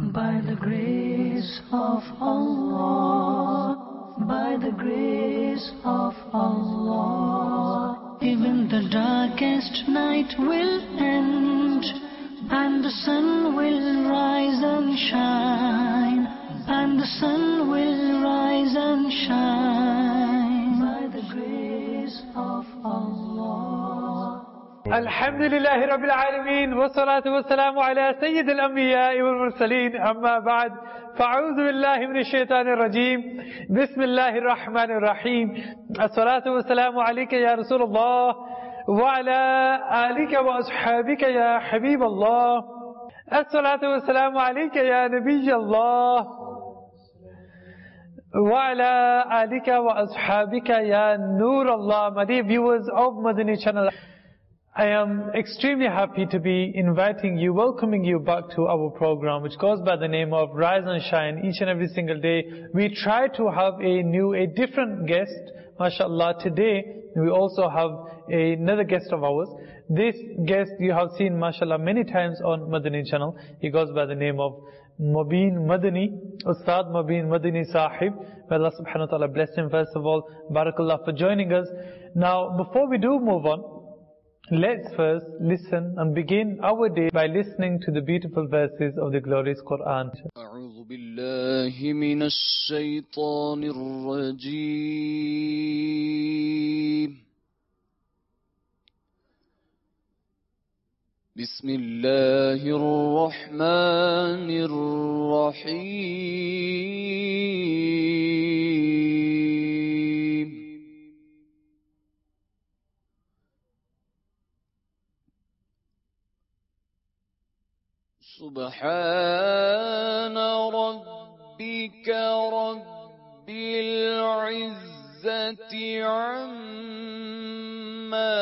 By the grace of Allah, by the grace of Allah, even the darkest night will end, and the sun will rise and shine, and the sun will rise and shine, by the grace of Allah. Alhamdulillahi Rabbil Alameen, wa salatu wa salamu ala Sayyid al-Anbiya wal Mursaleen, amma ba'd, fa'udhu billahi minash shaitanir rajeem, bismillahir rahmanir rahim, as-salatu wa salamu alayka ya Rasulullah, wa ala alika wa ashabika ya Habib Allah, as-salatu wa salamu alayka ya Nabiy Allah, wa ala alika wa ashabika ya Nur Allah. My dear viewers of Madani channel, I am extremely happy to be inviting you, welcoming you back to our program, which goes by the name of Rise and Shine. Each and every single day, we try to have a different guest. MashaAllah, today, we also have another guest of ours. This guest you have seen, MashaAllah, many times on Madani channel. He goes by the name of Mubin Madani, Ustad Mubin Madani Sahib. May Allah subhanahu wa ta'ala bless him. First of all, Barakallah for joining us. Now, before we do move on, let's first listen and begin our day by listening to the beautiful verses of the glorious Quran. أعوذ بالله من الشيطان الرجيم. بسم الله الرحمن الرحيم. سبحان ربك رب العزة عما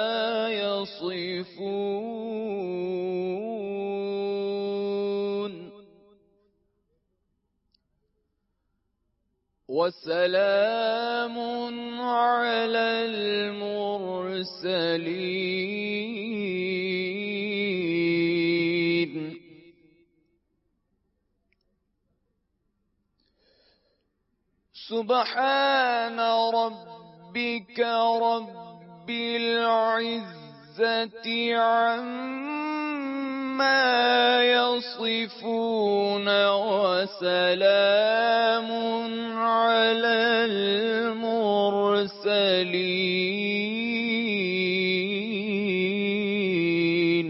يصفون وسلام على المرسلين سبحان ربك رب العزة عما يصفون وسلام على المرسلين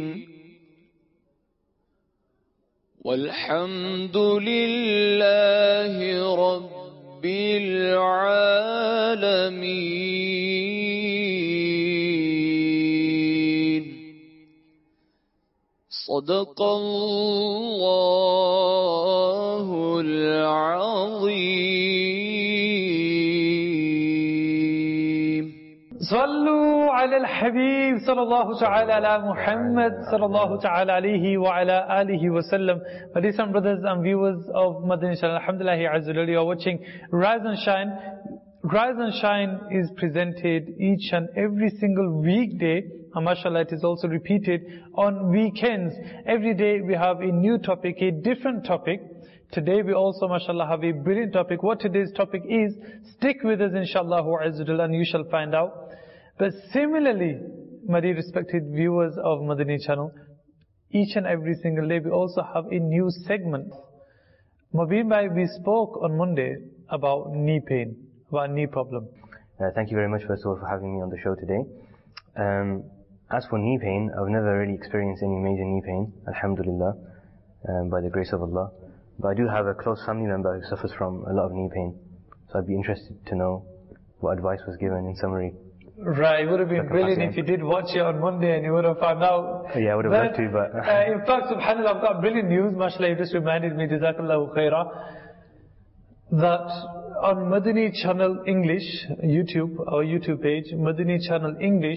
والحمد لله رب بالعالمين. صدق الله العظيم. صلوا على الحبيب صلى الله تعالى على Muhammad صلى الله تعالى عليه وعلى آله وسلم. Ladies and brothers and viewers of Madani channel, Alhamdulillah Azza wa Jalla, you are watching Rise and Shine. Rise and Shine is presented each and every single weekday, and mashallah it is also repeated on weekends. Every day we have a new topic, a different topic. Today we also, mashallah, have a brilliant topic. What today's topic is, stick with us inshallah Azza wa Jalla and you shall find out. But similarly, my dear respected viewers of Madani channel, each and every single day we also have a new segment. Mubin bhai, we spoke on Monday about knee pain, about knee problem. Thank you very much first of all for having me on the show today. As for knee pain, I've never really experienced any major knee pain, alhamdulillah, by the grace of Allah. But I do have a close family member who suffers from a lot of knee pain. So I'd be interested to know what advice was given in summary. Right, it would have been brilliant if you did watch it on Monday and you would have found out. Yeah, I would have loved to, but... in fact, subhanAllah, I've got brilliant news, mashallah, you just reminded me, jazakallahu khairah, that on Madani channel English, YouTube, our YouTube page, Madani channel English,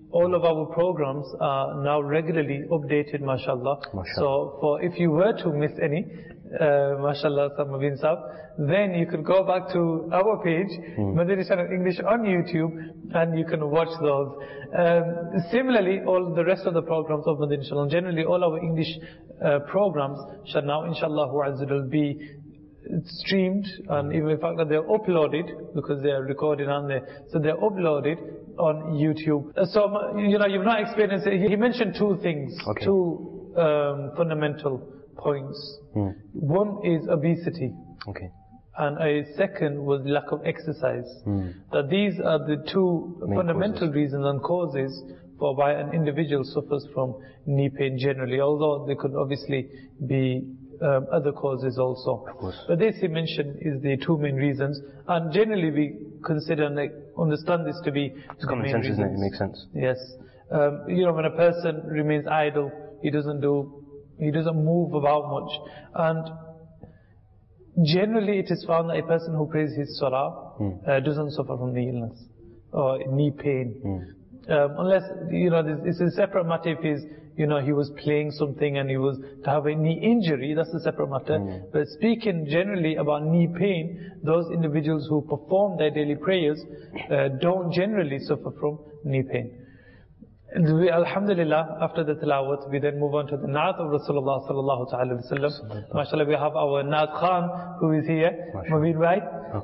all of our programs are now regularly updated, mashallah. MashaAllah. So if you were to miss any, mashallah, Mubin Saab, then you could go back to our page, Madani Channel English on YouTube, and you can watch those. Similarly, all the rest of the programs of Madani Channel, generally all our English programs shall now, inshallah, will be streamed, and even in fact that they're uploaded, because they are recorded on there, so they're uploaded on YouTube. So, you've not experienced it. He mentioned two things, Okay. two fundamental points. One is obesity, Okay. and a second was lack of exercise. That these are the two Main fundamental causes. reasons and causes for why an individual suffers from knee pain generally, although there could obviously be other causes also. Of course. But this he mentioned is the two main reasons, and generally we consider and understand this to be It's the common main sense, isn't it? It reasons. makes sense. Yes. When a person remains idle, he doesn't move about much. And generally it is found that a person who prays his salah doesn't suffer from the illness or knee pain. Unless, it's a separate matter if he was playing something and he was to have a knee injury, that's a separate matter. But speaking generally about knee pain, those individuals who perform their daily prayers don't generally suffer from knee pain. And we, alhamdulillah, after the tilawat, we then move on to the Naat of Rasulullah sallallahu ta'ala wa sallam. MashaAllah, we have our Naat Khan, who is here. Mubin Bhai. Oh.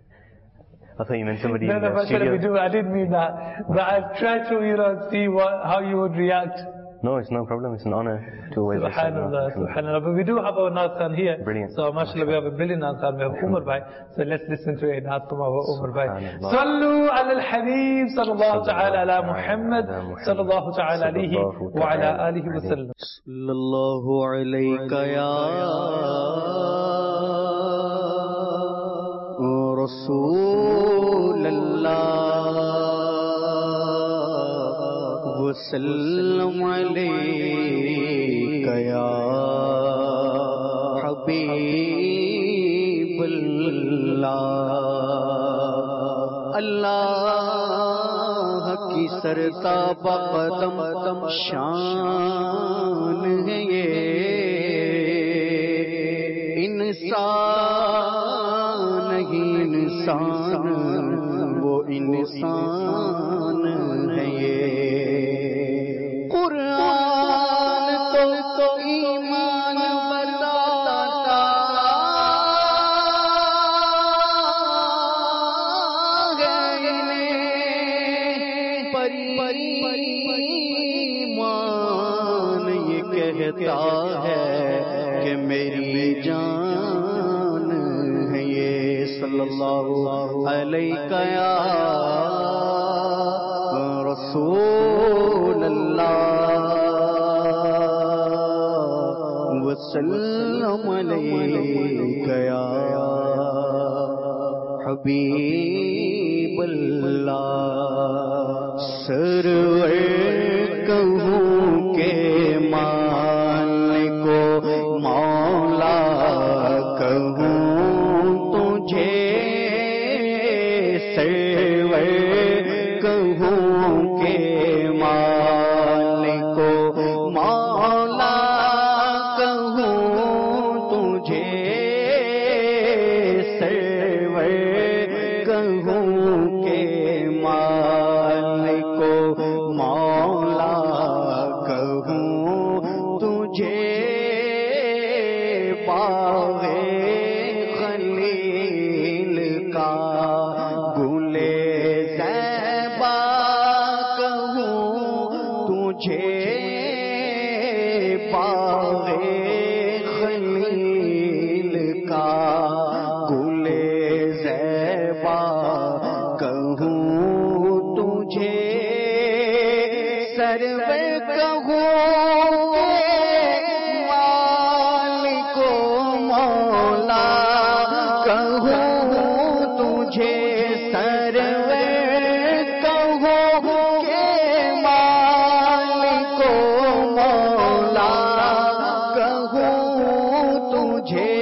I thought you meant somebody No, in the mashallah, studio. we do. I didn't mean that. But I've tried to, see how you would react. No, it's no problem. It's an honor to always listen. Subhanallah, subhanallah. But we do have our Naat Khan here. Brilliant. So, mashallah, we have a brilliant Naat Khan. We have Umar Bhai. So let's listen to a Naat from our Umar Bhai. Subhanallah. Sallu ala al-Habib, sallallahu ta'ala ala Muhammad, sallallahu ta'ala alayhi wa ala alihi wa sallam. sallallahu alayka ya Rasulallah wa sallam alayka ya Habibullah. Allah की सरता बकदम शान है ये, इंसान नहीं इंसान, वो इंसान है ये। कुरान तो ईमान बताता ईमान ये कहता है कि मेरी जान है ये। सल्लल्लाहु अलैका या रसूलल्लाह व सल्लम अलैका या हबीबल्लाह। सरवर कहूँ के मालिक को मौला कहूँ तुझे, सरवर कहूँ के मालिक को मौला कहूँ तुझे, सरवर कहूँ के मालिक को मौला कहूँ तुझे। बाग़े खलील का गुले ज़ैबा कहूँ तुझे, बाग़े खलील का गुले ज़ैबा कहूँ तुझे, सरवर कहूँ मालिक को मौला कहूँ तुझे, सरवर कहूँ के मालिक को मौला कहूँ तुझे।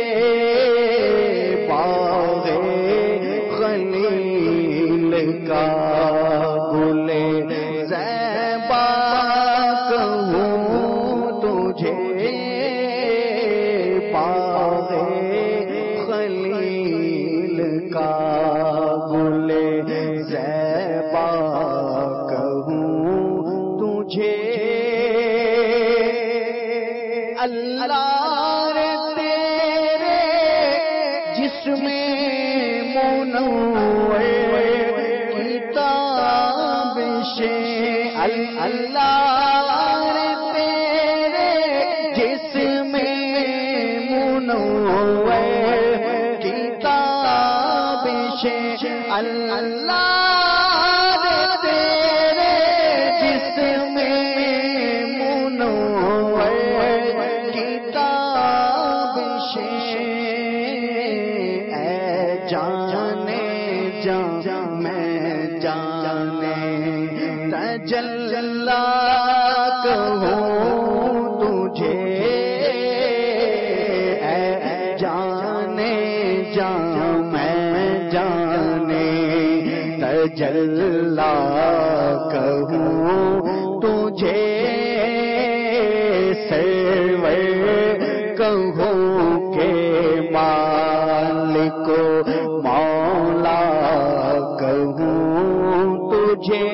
बाग़े खलील का गुले जिसमें मुनव्वर किताब से अल्लाह रे तेरे जिसमें मुनव्वर किताब से अल्लाह रे तेरे जिसमें मुनव्वर किताब से ऐ जाने जा मैं जाने तजल्ला कहूँ तुझे ऐ जाने जा मैं जाने तजल्ला कहूँ तुझे सरवर कहूँ के मालिको मौला कहूँ तुझे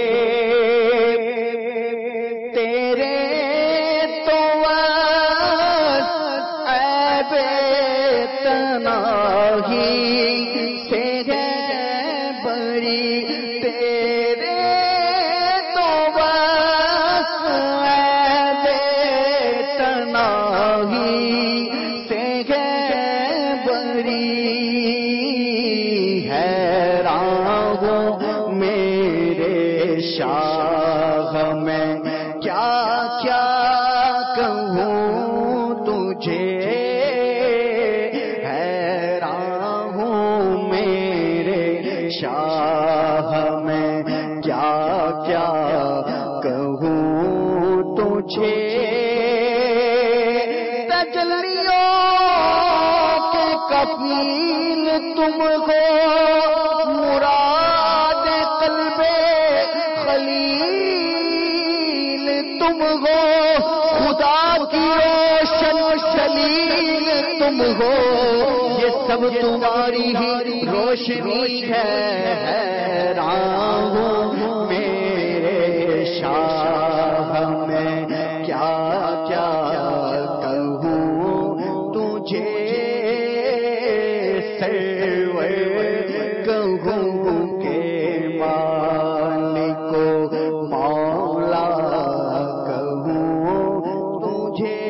तेरे तो ऐबे तनाही से है बड़ी तेरे तो ऐबे तनाही से है बड़ी हैरान हूँ मेरे शाह मैं क्या क्या कहूँ तुझे हैरान हूँ मेरे शाह मैं क्या क्या कहूँ तुझे तजल्लियों के कफील तुम हो मुराद कल्बे खलील तुम हो खुदा की रोशन शलील तुम हो ये सब तुम्हारी ही रोशनी है हैरान हूँ मेरे शाह मैं क्या क्या कहूँ तुझे सरवर कहूँ के मालिको मौला कहूँ तुझे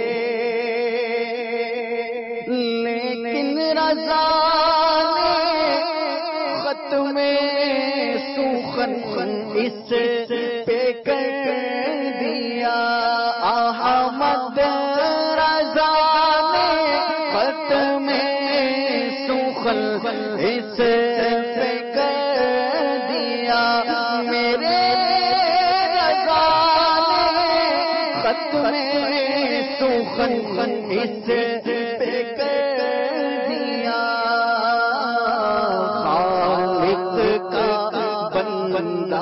लेकिन रज़ा ने खत में सुखन इस पे कर दिया अहमद रज़ा ने खत में सुखन इस पे कर दिया मेरे रज़ा ने खत में सुखन इस पे कर दिया खालिक का बंदा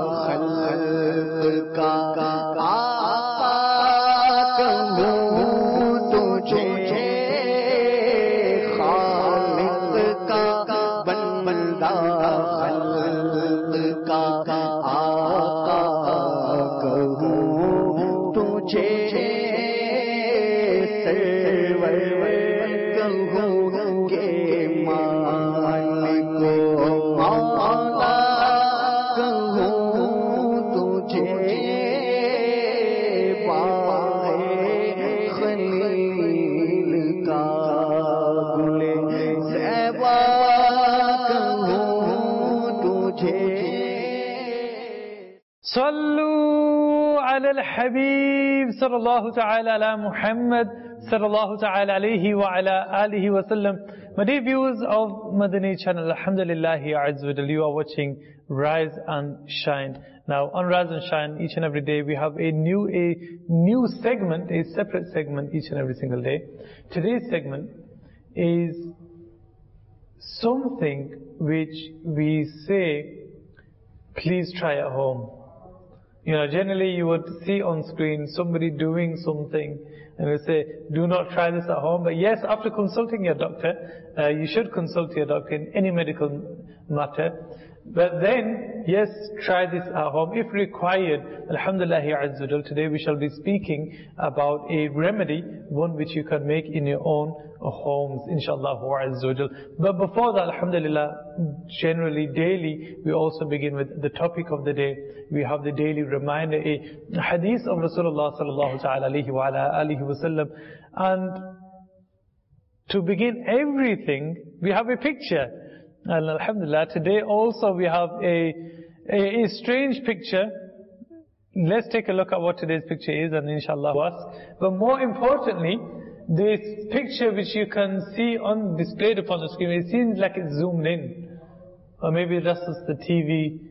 खल्क का आका कहूँ तुझे खालिक का बंदा खल्क का आका कहूँ तुझे सरवर कहूँ के मालिको मौला कहूँ तुझे बाहे खलील का गुले ज़ैबा कहूँ तुझे सल्लू अलल हबीब सल्लल्लाहु ta'ala ala Muhammad sallallahu ta'ala alayhi wa ala alihi wa sallam. My dear viewers of Madani channel, alhamdulillah, azza wa jalla, you are watching Rise and Shine. Now on Rise and Shine, each and every day we have a new segment, a separate segment each and every single day. Today's segment is something which we say, please try at home. You know, generally you would see on screen somebody doing something and we say, do not try this at home. But yes, after consulting your doctor, you should consult your doctor in any medical matter. But then, yes, try this at home. If required, Alhamdulillah Azza wa Jal, today we shall be speaking about a remedy, one which you can make in your own homes, inshallah Azza wa Jal. But before that, Alhamdulillah, generally, daily, we also begin with the topic of the day. We have the daily reminder, a hadith of Rasulullah sallallahu alayhi wa alihi wa sallam. And to begin everything, we have a picture. And Alhamdulillah, today also we have a strange picture. Let's take a look at what today's picture is, and inshallah ask. But more importantly, this picture which you can see displayed upon the screen, it seems like it's zoomed in. Or maybe that's just the TV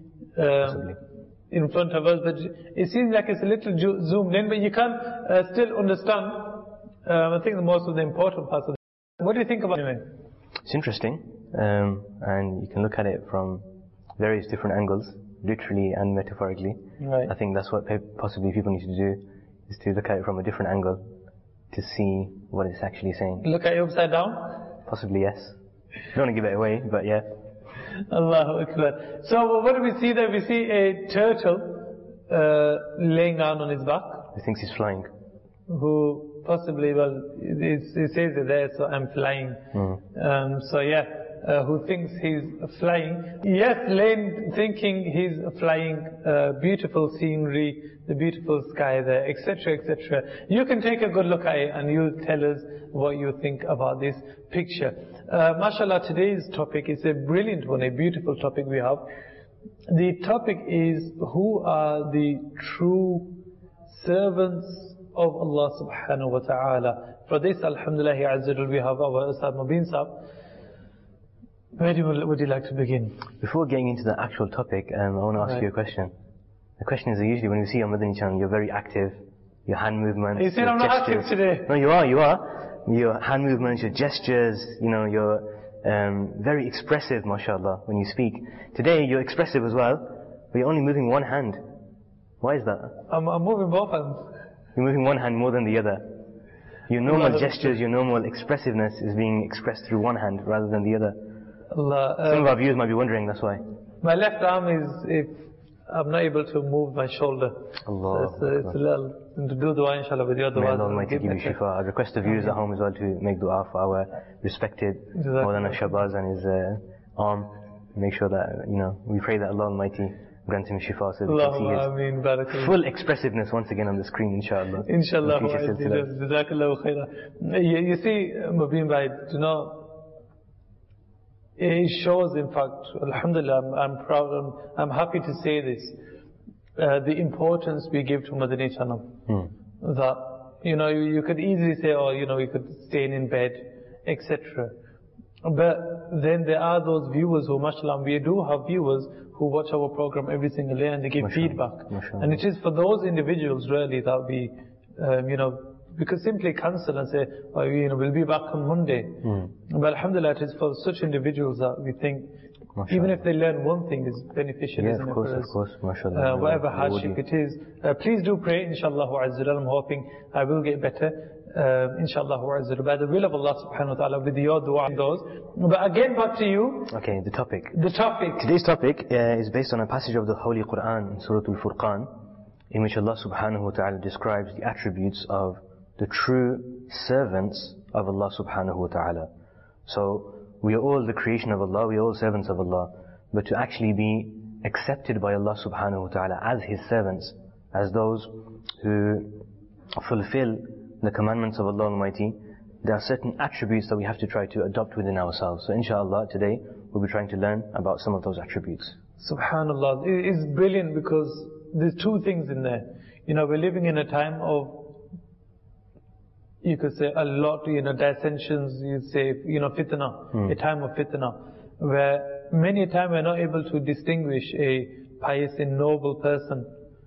in front of us, but it seems like it's a little zoomed in, but you can still understand, I think, most of the important parts of it. What do you think about it? It's interesting, and you can look at it from various different angles, literally and metaphorically. Right. I think that's what possibly people need to do, is to look at it from a different angle to see what it's actually saying. Look at it upside down? Possibly, yes. Don't want to give it away, but yeah. Allahu Akbar. So what do we see there? We see a turtle laying down on his back. He thinks he's flying. Who possibly, well, it says it there, so I'm flying. So yeah, who thinks he's flying. Yes, laying, thinking he's flying, beautiful scenery, the beautiful sky there, etc., etc. You can take a good look at it and you'll tell us what you think about this picture. MashaAllah, today's topic is a brilliant one, a beautiful topic we have. The topic is, who are the true servants of Allah subhanahu wa ta'ala. For this, Alhamdulillah Azza wa Jal, we have our Ustad Mubin Sahab. Where would you like to begin? Before getting into the actual topic, I want to ask you a question. The question is, usually when we see you on Madani channel, you're very active. Your hand movements, you said I'm not active today. No, you are. Your hand movements, your gestures, you're very expressive, mashallah, when you speak. Today, you're expressive as well, but you're only moving one hand. Why is that? I'm moving both hands. You're moving one hand more than the other. Your normal gestures, your normal expressiveness is being expressed through one hand rather than the other. Some of our viewers might be wondering, that's why. My left arm is, if I'm not able to move my shoulder. Allah. So it's a little, and to do dua inshallah with your dua. May Allah Almighty give you shifa. I request the viewers at home as well to make dua for our respected Mawlana Shahbaz and his arm. Make sure that, we pray that Allah Almighty grant him shifa so we can see his full expressiveness once again on the screen, inshallah. Inshallah. Jazakallahu khairah. You see, Mubin Bhai, it shows, in fact, alhamdulillah, I'm proud, I'm happy to say this, the importance we give to Madani channel. That, you could easily say, you could stay in bed, etc. But then there are those viewers who, mashallah, we do have viewers who watch our program every single day and they give feedback. And it is for those individuals really that we, we could simply cancel and say, we'll be back on Monday. But alhamdulillah, it is for such individuals that we think, even if they learn one thing, is beneficial, isn't it? Of course, mashallah. Whatever hardship it is. Please do pray, inshallah azza wa jal. I'm hoping I will get better, inshallah azza wa jal, by the will of Allah subhanahu wa ta'ala, with your dua and those. But again, back to you. Okay, the topic. Today's topic is based on a passage of the Holy Quran in Surah Al-Furqan, in which Allah subhanahu wa ta'ala describes the attributes of the true servants of Allah subhanahu wa ta'ala. So, we are all the creation of Allah, we are all servants of Allah. But to actually be accepted by Allah subhanahu wa ta'ala as His servants, as those who fulfill the commandments of Allah Almighty, there are certain attributes that we have to try to adopt within ourselves. So inshallah, today we'll be trying to learn about some of those attributes. Subhanallah, it's brilliant because there's two things in there. We're living in a time of, you could say, a lot, dissensions, you say, fitna, a time of fitna, where many a time we're not able to distinguish a pious and noble person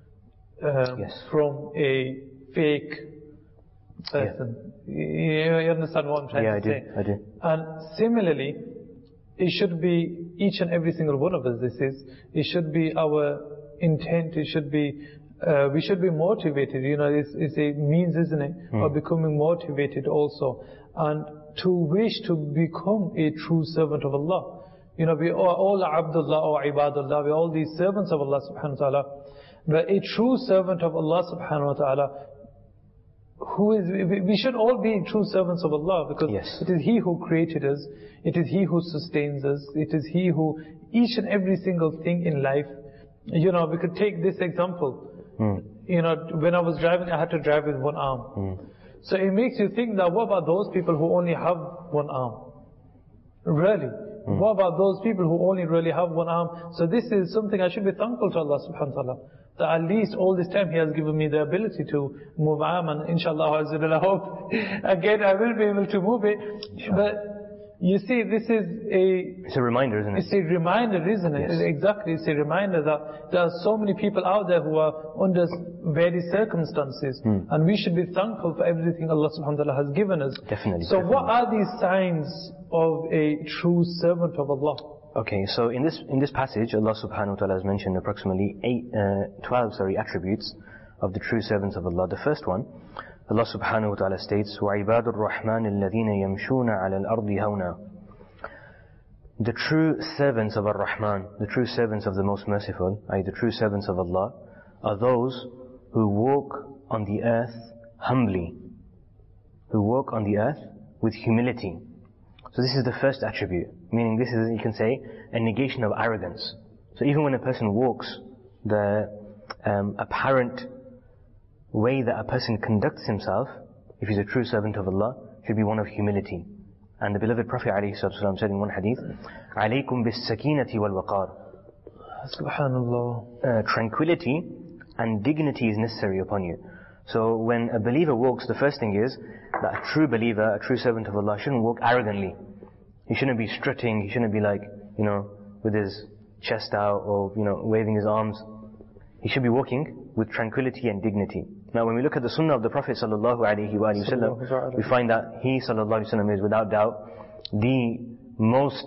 from a fake person. You understand what I'm trying to say? I do. And similarly, it should be each and every single one of us, it should be our intent, it should be, we should be motivated, it's a means, isn't it, of becoming motivated also, and to wish to become a true servant of Allah, You know, we are all Abdullah or Ibadullah, we are all these servants of Allah subhanahu wa ta'ala. But a true servant of Allah subhanahu wa ta'ala, we should all be true servants of Allah, because Yes. it is He who created us, it is He who sustains us, it is He who, each and every single thing in life, you know, we could take this example. You know, when I was driving, I had to drive with one arm. So it makes you think that what about those people who only have one arm? Really? What about those people who only really have one arm? So this is something I should be thankful to Allah subhanahu wa ta'ala. That at least all this time He has given me the ability to move arm, and inshallah I hope again I will be able to move it. But you see, this is It's a reminder, isn't it? it's a reminder, isn't it? Yes. Exactly, it's a reminder that there are so many people out there who are under various circumstances, and we should be thankful for everything Allah subhanahu wa ta'ala has given us. Definitely, So what definitely. are these signs of a true servant of Allah? Okay, so in this passage, Allah subhanahu wa ta'ala has mentioned approximately 12 attributes of the true servants of Allah. The first one, Allah subhanahu wa ta'ala states, وَعِبَادُ الرَّحْمَنِ الَّذِينَ يَمْشُونَ عَلَى الْأَرْضِ هَوْنًا. The true servants of Ar-Rahman, the true servants of the Most Merciful, i.e. the true servants of Allah, are those who walk on the earth humbly, who walk on the earth with humility. So this is the first attribute, meaning this is, you can say, a negation of arrogance. So even when a person walks, the apparent way that a person conducts himself, if he's a true servant of Allah, should be one of humility. And the beloved Prophet ﷺ said in one hadith, عَلَيْكُمْ بِالسَّكِينَةِ وَالْوَقَارِ. Subhanallah. Tranquility and dignity is necessary upon you. So when a believer walks, the first thing is that a true believer, a true servant of Allah, shouldn't walk arrogantly. He shouldn't be strutting, he shouldn't be like, you know, with his chest out or, you know, waving his arms. He should be walking with tranquility and dignity. Now when we look at the sunnah of the Prophet sallallahu alaihi wasallam, we find that he sallallahu alaihi wasallam is without doubt the most,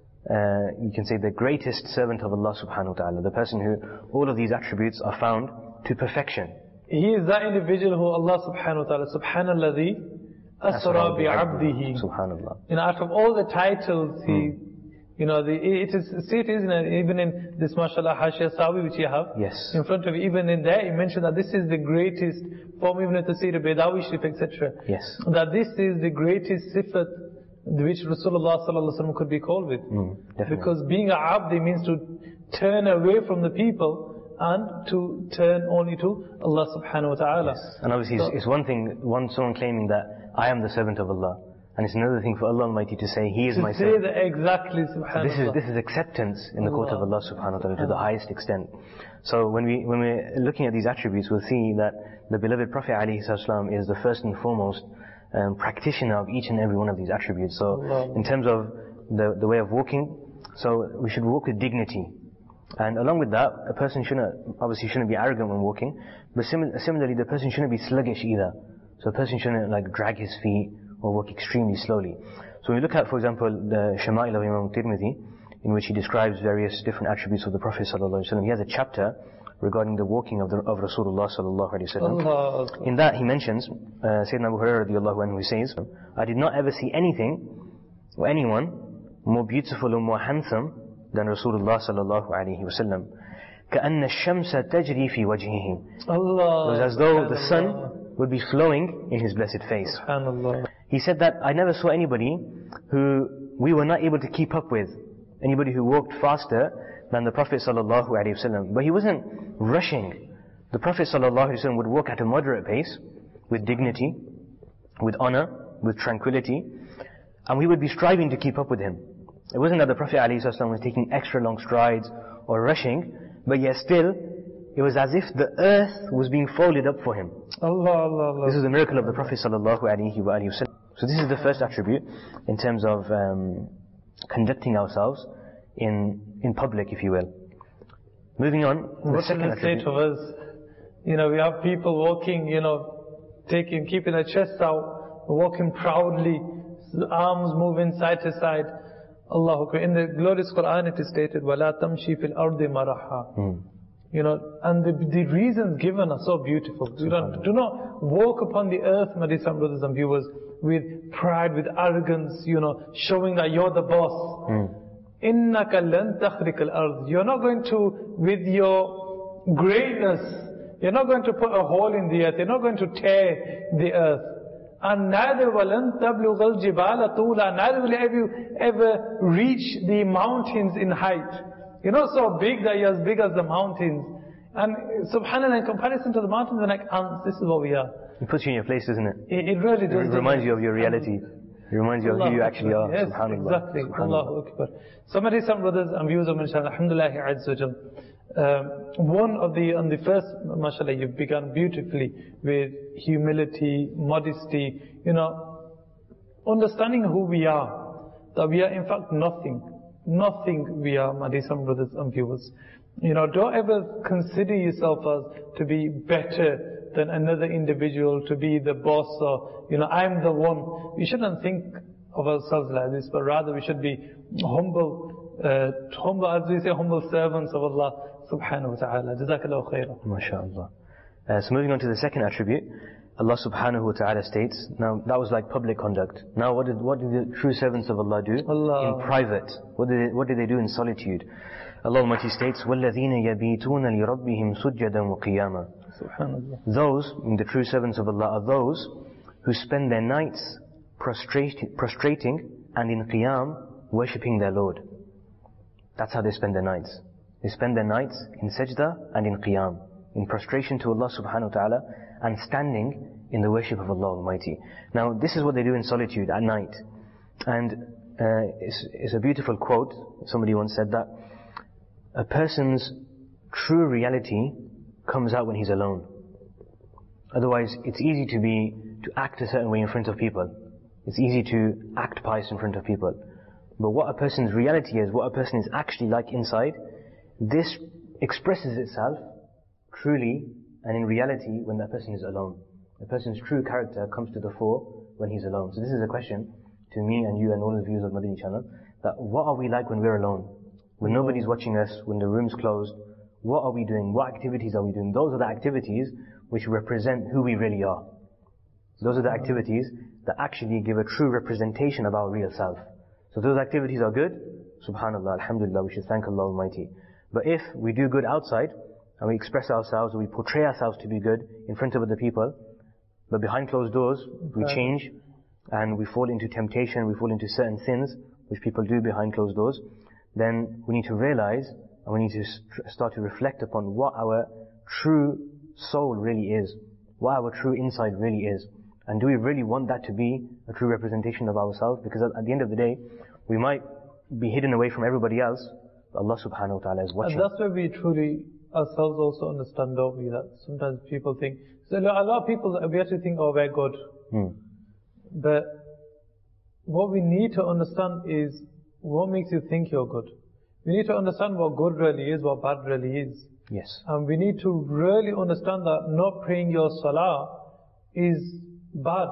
you can say the greatest servant of Allah subhanahu wa ta'ala, the person who all of these attributes are found to perfection. He is that individual who Allah subhanahu wa ta'ala, subhanalladhi asra bi'abdihi. Subhanallah. You know, out of all the titles, he, you know, it is stated, isn't it, even in this mashallah Hashia Sawi which you have Yes. in front of you, even in there he mentioned that this is the greatest form, even in the Tafsir Baydawi Sharif, etc. Yes. That this is the greatest sifat which Rasulullah sallallahu alaihi wasallam could be called with. Definitely. Because being a abdi means to turn away from the people and to turn only to Allah subhanahu wa ta'ala. And obviously it's one thing, someone claiming that I am the servant of Allah. And it's another thing for Allah Almighty to say, He is my To say servant. that exactly, subhanallah. This is acceptance in the court of Allah subhanahu wa ta'ala to the highest extent. So when we're looking at these attributes, we'll see that the beloved Prophet alayhi salam is the first and foremost practitioner of each and every one of these attributes. So in terms of the way of walking, so we should walk with dignity. And along with that, a person shouldn't be arrogant when walking, but similarly the person shouldn't be sluggish either. So a person shouldn't like drag his feet or walk extremely slowly. So when we look at, for example, the Shama'il of Imam Tirmidhi, in which he describes various different attributes of the Prophet sallallahu alaihi wasallam, he has a chapter regarding the walking of Rasulullah sallallahu alaihi wasallam. In that he mentions Sayyidina Abu Hurairah radiyallahu anhu, who says, I did not ever see anything or anyone more beautiful or more handsome than Rasulullah sallallahu alaihi wasallam. كأن الشمس تجري في وجهه. Allah. It was as though the sun would be flowing in his blessed face. Subhanallah. He said that I never saw anybody who we were not able to keep up with, anybody who walked faster than the Prophet sallallahu alaihi wasallam. But he wasn't rushing. The Prophet sallallahu alaihi wasallam would walk at a moderate pace, with dignity, with honor, with tranquility, and we would be striving to keep up with him. It wasn't that the Prophet alaihi wasallam was taking extra long strides or rushing, but yet still, it was as if the earth was being folded up for him. Allah. This is the miracle of the Prophet sallallahu alaihi wasallam. So this is the first attribute in terms of conducting ourselves in public, if you will. Moving on, What can I say to us? You know, we have people walking, you know, keeping their chests out, walking proudly, arms moving side to side. Allahu Akbar. In the glorious Quran it is stated, وَلَا تَمْشِي فِي الْأَرْضِ مَرَحًا. You know, and the reasons given are so beautiful. Do not walk upon the earth, my dear brothers and viewers, with pride, with arrogance, you know, showing that you're the boss. إِنَّكَ لَن تَخْرِقَ الْأَرْضِ. You're not going to, with your greatness, you're not going to put a hole in the earth, you're not going to tear the earth. And neither وَلَن تَبْلُغَ الْجِبَالَ طُولًا. Neither will you ever reach the mountains in height. You're not so big that you're as big as the mountains. And subhanAllah, in comparison to the mountains, they're like ants. This is what we are. It puts you in your place, doesn't it? It really does. It reminds you of your reality. It reminds you of who you actually are. Yes, SubhanAllah. exactly. Allahu Akbar. So many brothers and viewers of inshallah, alhamdulillah azza wa jal. On the first, mashallah, you've begun beautifully with humility, modesty, understanding who we are. That we are in fact nothing. Nothing we are, my dear brothers and viewers. Don't ever consider yourself as to be better than another individual, to be the boss, or, I'm the one. We shouldn't think of ourselves like this, but rather we should be humble, as we say, humble servants of Allah subhanahu wa ta'ala. Jazakallahu khairan. MashaAllah. So moving on to the second attribute, Allah subhanahu wa ta'ala states, now that was like public conduct. Now what did the true servants of Allah do? In private. What did they do in solitude? Allah Almighty states, وَالَّذِينَ يَبِيتُونَ لِرَبِّهِمْ سُجَّدًا وَقِيَامًا. Those, the true servants of Allah, are those who spend their nights prostrating and in qiyam, worshipping their Lord. That's how they spend their nights. They spend their nights in sajda and in qiyam, in prostration to Allah subhanahu wa ta'ala, and standing in the worship of Allah Almighty. Now, this is what they do in solitude at night. And it's a beautiful quote. Somebody once said that a person's true reality comes out when he's alone. Otherwise, it's easy to act a certain way in front of people. It's easy to act pious in front of people. But what a person's reality is, what a person is actually like inside, this expresses itself truly and in reality when that person is alone. A person's true character comes to the fore when he's alone. So this is a question to me and you and all the viewers of Madani channel, that what are we like when we're alone? When nobody's watching us, when the room's closed, what are we doing? What activities are we doing? Those are the activities which represent who we really are. Those are the activities that actually give a true representation of our real self. So those activities are good, subhanallah, alhamdulillah, we should thank Allah Almighty. But if we do good outside, and we express ourselves, or we portray ourselves to be good in front of other people, but behind closed doors, we change, and we fall into temptation, we fall into certain sins, which people do behind closed doors, then we need to realize, and we need to start to reflect upon what our true soul really is, what our true inside really is. And do we really want that to be a true representation of ourselves? Because at the end of the day, we might be hidden away from everybody else, but Allah subhanahu wa ta'ala is watching. And that's where we truly ourselves also understand, don't we, that sometimes people think, so a lot of people, we actually think, oh, we're good. But what we need to understand is, what makes you think you're good? We need to understand what good really is, what bad really is. Yes. And we need to really understand that not praying your salah is bad.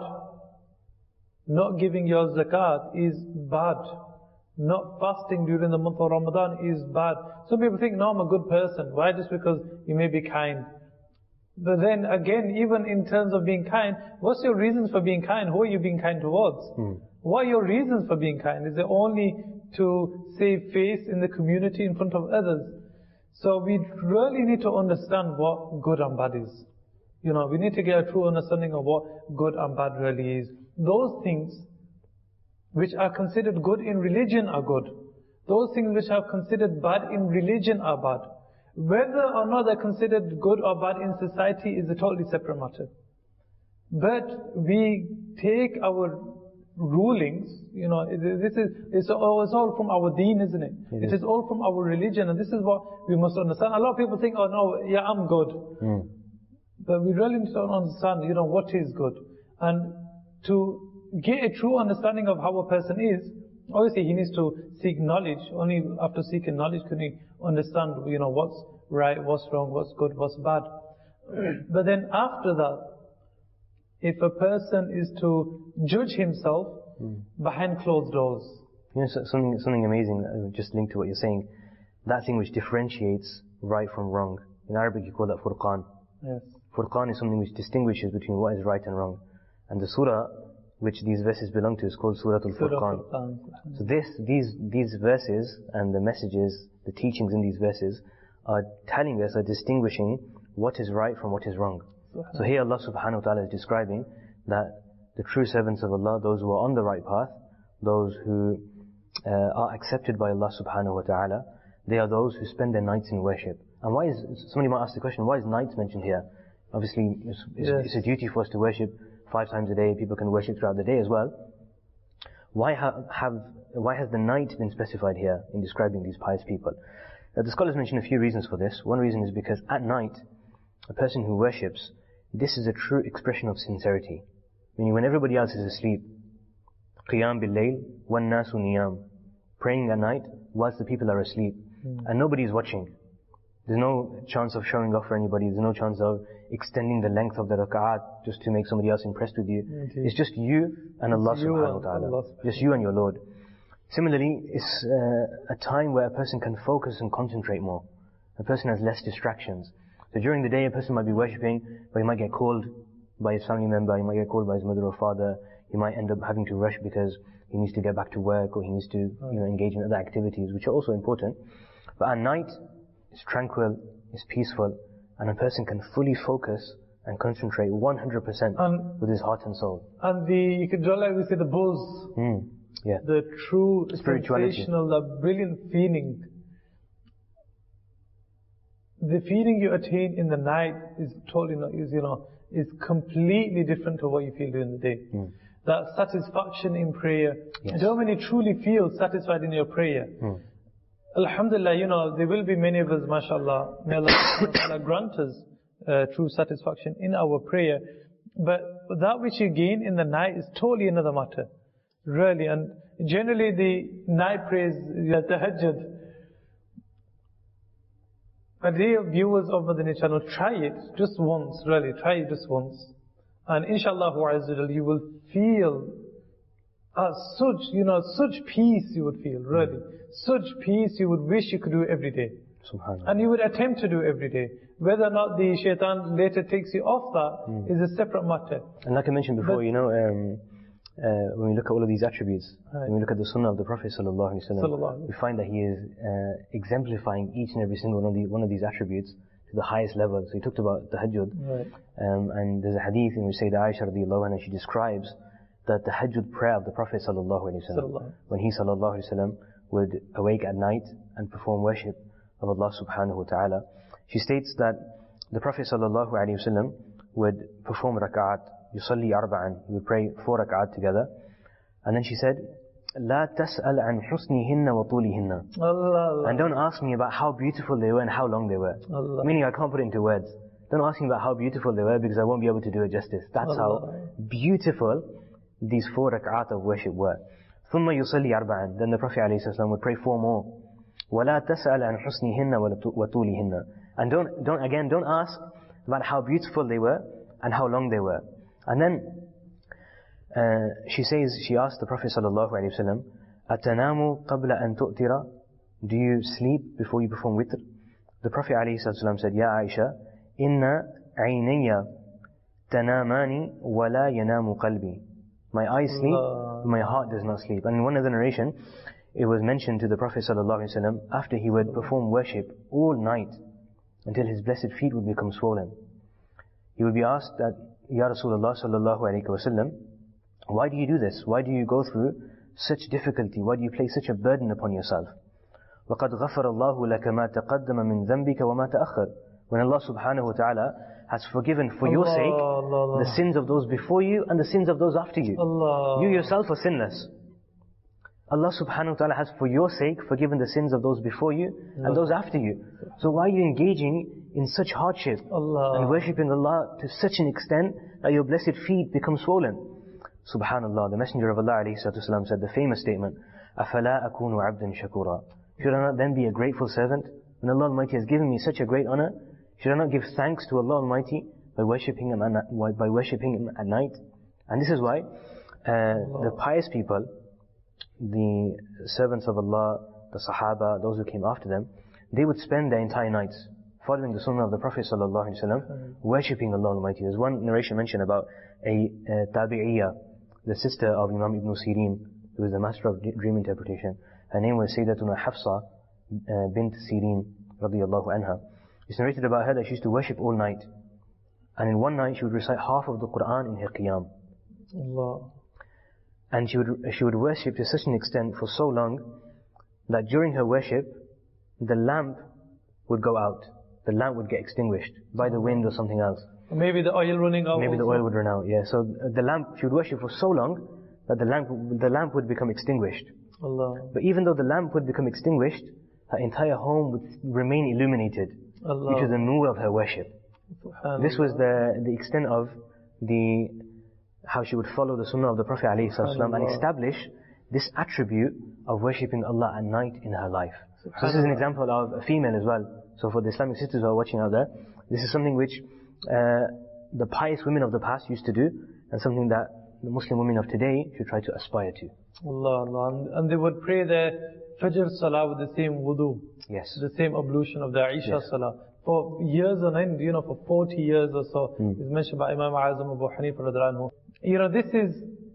Not giving your zakat is bad. Not fasting during the month of Ramadan is bad. Some people think, no, I'm a good person. Why? Just because you may be kind. But then again, even in terms of being kind, what's your reasons for being kind? Who are you being kind towards? What are your reasons for being kind? Is it only to save face in the community in front of others? So we really need to understand what good and bad is. We need to get a true understanding of what good and bad really is. Those things which are considered good in religion are good. Those things which are considered bad in religion are bad. Whether or not they're considered good or bad in society is a totally separate matter. But we take our rulings, it's all from our deen, isn't it? It is all from our religion, and this is what we must understand. A lot of people think, oh no, yeah, I'm good. But we really need to understand, what is good. And to get a true understanding of how a person is, obviously he needs to seek knowledge. Only after seeking knowledge can he understand, what's right, what's wrong, what's good, what's bad. But then after that, if a person is to judge himself behind closed doors. Something amazing, just linked to what you're saying, that thing which differentiates right from wrong. In Arabic you call that furqan. Yes. Furqan is something which distinguishes between what is right and wrong. And the surah which these verses belong to, is called Surah Al-Furqan. So these verses and the messages, the teachings in these verses are telling us, are distinguishing what is right from what is wrong. So here Allah subhanahu wa ta'ala is describing that the true servants of Allah, those who are on the right path, those who are accepted by Allah subhanahu wa ta'ala, they are those who spend their nights in worship. And why is, somebody might ask the question, why is nights mentioned here? Obviously, it's a duty for us to worship 5 times a day. People can worship throughout the day as well. Why has the night been specified here in describing these pious people? The scholars mention a few reasons for this. One reason is because at night, a person who worships, this is a true expression of sincerity. Meaning when everybody else is asleep, qiyam bil-layl wan-nasu niyam, praying at night whilst the people are asleep, and nobody is watching. There's no chance of showing off for anybody. There's no chance of extending the length of the rak'at just to make somebody else impressed with you. It's just you and Allah subhanahu wa ta'ala. Just you and your Lord. Similarly, it's a time where a person can focus and concentrate more. A person has less distractions. So during the day, a person might be worshipping, but he might get called by his family member, he might get called by his mother or father, he might end up having to rush because he needs to get back to work, or he needs to engage in other activities, which are also important. But at night, it's tranquil, it's peaceful, and a person can fully focus and concentrate 100% with his heart and soul. And you could draw, like we say, the buzz. The true spirituality, sensational, the brilliant feeling. The feeling you attain in the night is totally is completely different to what you feel during the day. That satisfaction in prayer. You know, when you truly feel satisfied in your prayer. Alhamdulillah, there will be many of us, mashallah, may Allah grant us true satisfaction in our prayer. But that which you gain in the night is totally another matter. Really. And generally the night prayers, the tahajjud. But dear viewers of Madani channel, try it just once, really, try it just once. And inshallah you will feel such peace you would feel, really. Such peace you would wish you could do every day. And you would attempt to do every day. Whether or not the shaitan later takes you off that is a separate matter. And like I mentioned before, when we look at all of these attributes, when we look at the sunnah of the Prophet ﷺ, we find that he is exemplifying each and every single one of these attributes to the highest level. So he talked about tahajjud, and there's a hadith in which Sayyidah Aisha radiallahu anha, she describes that the tahajjud prayer of the Prophet ﷺ, when he ﷺ would awake at night and perform worship of Allah subhanahu wa ta'ala, she states that the Prophet ﷺ would perform rak'at, yusalli arba'an, he would pray 4 rak'at together, and then she said, لا تسأل عن حسنهن وطولهن. And don't ask me about how beautiful they were and how long they were. Meaning I can't put it into words. Don't ask me about how beautiful they were because I won't be able to do it justice. That's how beautiful these 4 rak'at of worship were. ثم يصلي أربعا. Then the Prophet ﷺ would pray 4 more. ولا تسأل عن حسنهن وطولهن. And don't ask about how beautiful they were and how long they were. And then she asked the Prophet ﷺ, أتنام قبل أن تؤتر? Do you sleep before you perform witr? The Prophet ﷺ said, يا عائشة إن عيني تنامان ولا ينام قلبي. My eyes sleep, my heart does not sleep. And in one other narration, it was mentioned to the Prophet ﷺ after he would perform worship all night until his blessed feet would become swollen. He would be asked that, Ya Rasulullah sallallahu alayhi wa sallam, why do you do this? Why do you go through such difficulty? Why do you place such a burden upon yourself? وَقَدْ غَفَرَ اللَّهُ لَكَ مَا تَقَدَّمَ مِنْ ذَنْبِكَ وَمَا تَأَخَّرَ. When Allah subhanahu wa ta'ala has forgiven for your sake the sins of those before you and the sins of those after you. You yourself are sinless. Allah subhanahu wa ta'ala has for your sake forgiven the sins of those before you and those after you. So why are you engaging in such hardship and worshipping Allah to such an extent that your blessed feet become swollen? Subhanallah, the Messenger of Allah ﷺ said the famous statement, أَفَلَا أَكُونُ عَبْدًا شَكُورًا. Should I not then be a grateful servant? When Allah Almighty has given me such a great honor, should I not give thanks to Allah Almighty by worshipping Him at night? And this is why the pious people, the servants of Allah, the Sahaba, those who came after them, they would spend their entire nights following the sunnah of the Prophet ﷺ, worshipping Allah Almighty. There's one narration mentioned about a tabi'iyah the sister of Imam Ibn Sirin, who was the master of dream interpretation. Her name was Sayyidatuna Hafsa bint Sirin radiyallahu anha. It's narrated about her that she used to worship all night. And in one night she would recite half of the Quran in her qiyam. Allah. And she would worship to such an extent for so long that during her worship, the lamp would go out. The lamp would get extinguished by the wind or something else. Maybe the oil running out. Maybe the also. oil would run out, yeah. So the lamp, she would worship for so long that the lamp would become extinguished. Allah. But even though the lamp would become extinguished, her entire home would remain illuminated Allah. due to the nur of her worship. Subhanallah. This was the extent of how she would follow the sunnah of the Prophet ﷺ and establish this attribute of worshipping Allah at night in her life. So this is an example of a female as well. So for the Islamic sisters who are watching out there, this is something which the pious women of the past used to do, and something that the Muslim women of today should try to aspire to. Allah, Allah. And they would pray their Fajr Salah with the same wudu. Yes. The same ablution of the Isha Salah. For years on end, for 40 years or so, is mentioned by Imam Azam Abu Hanifa radhiyallahu anhu. This is,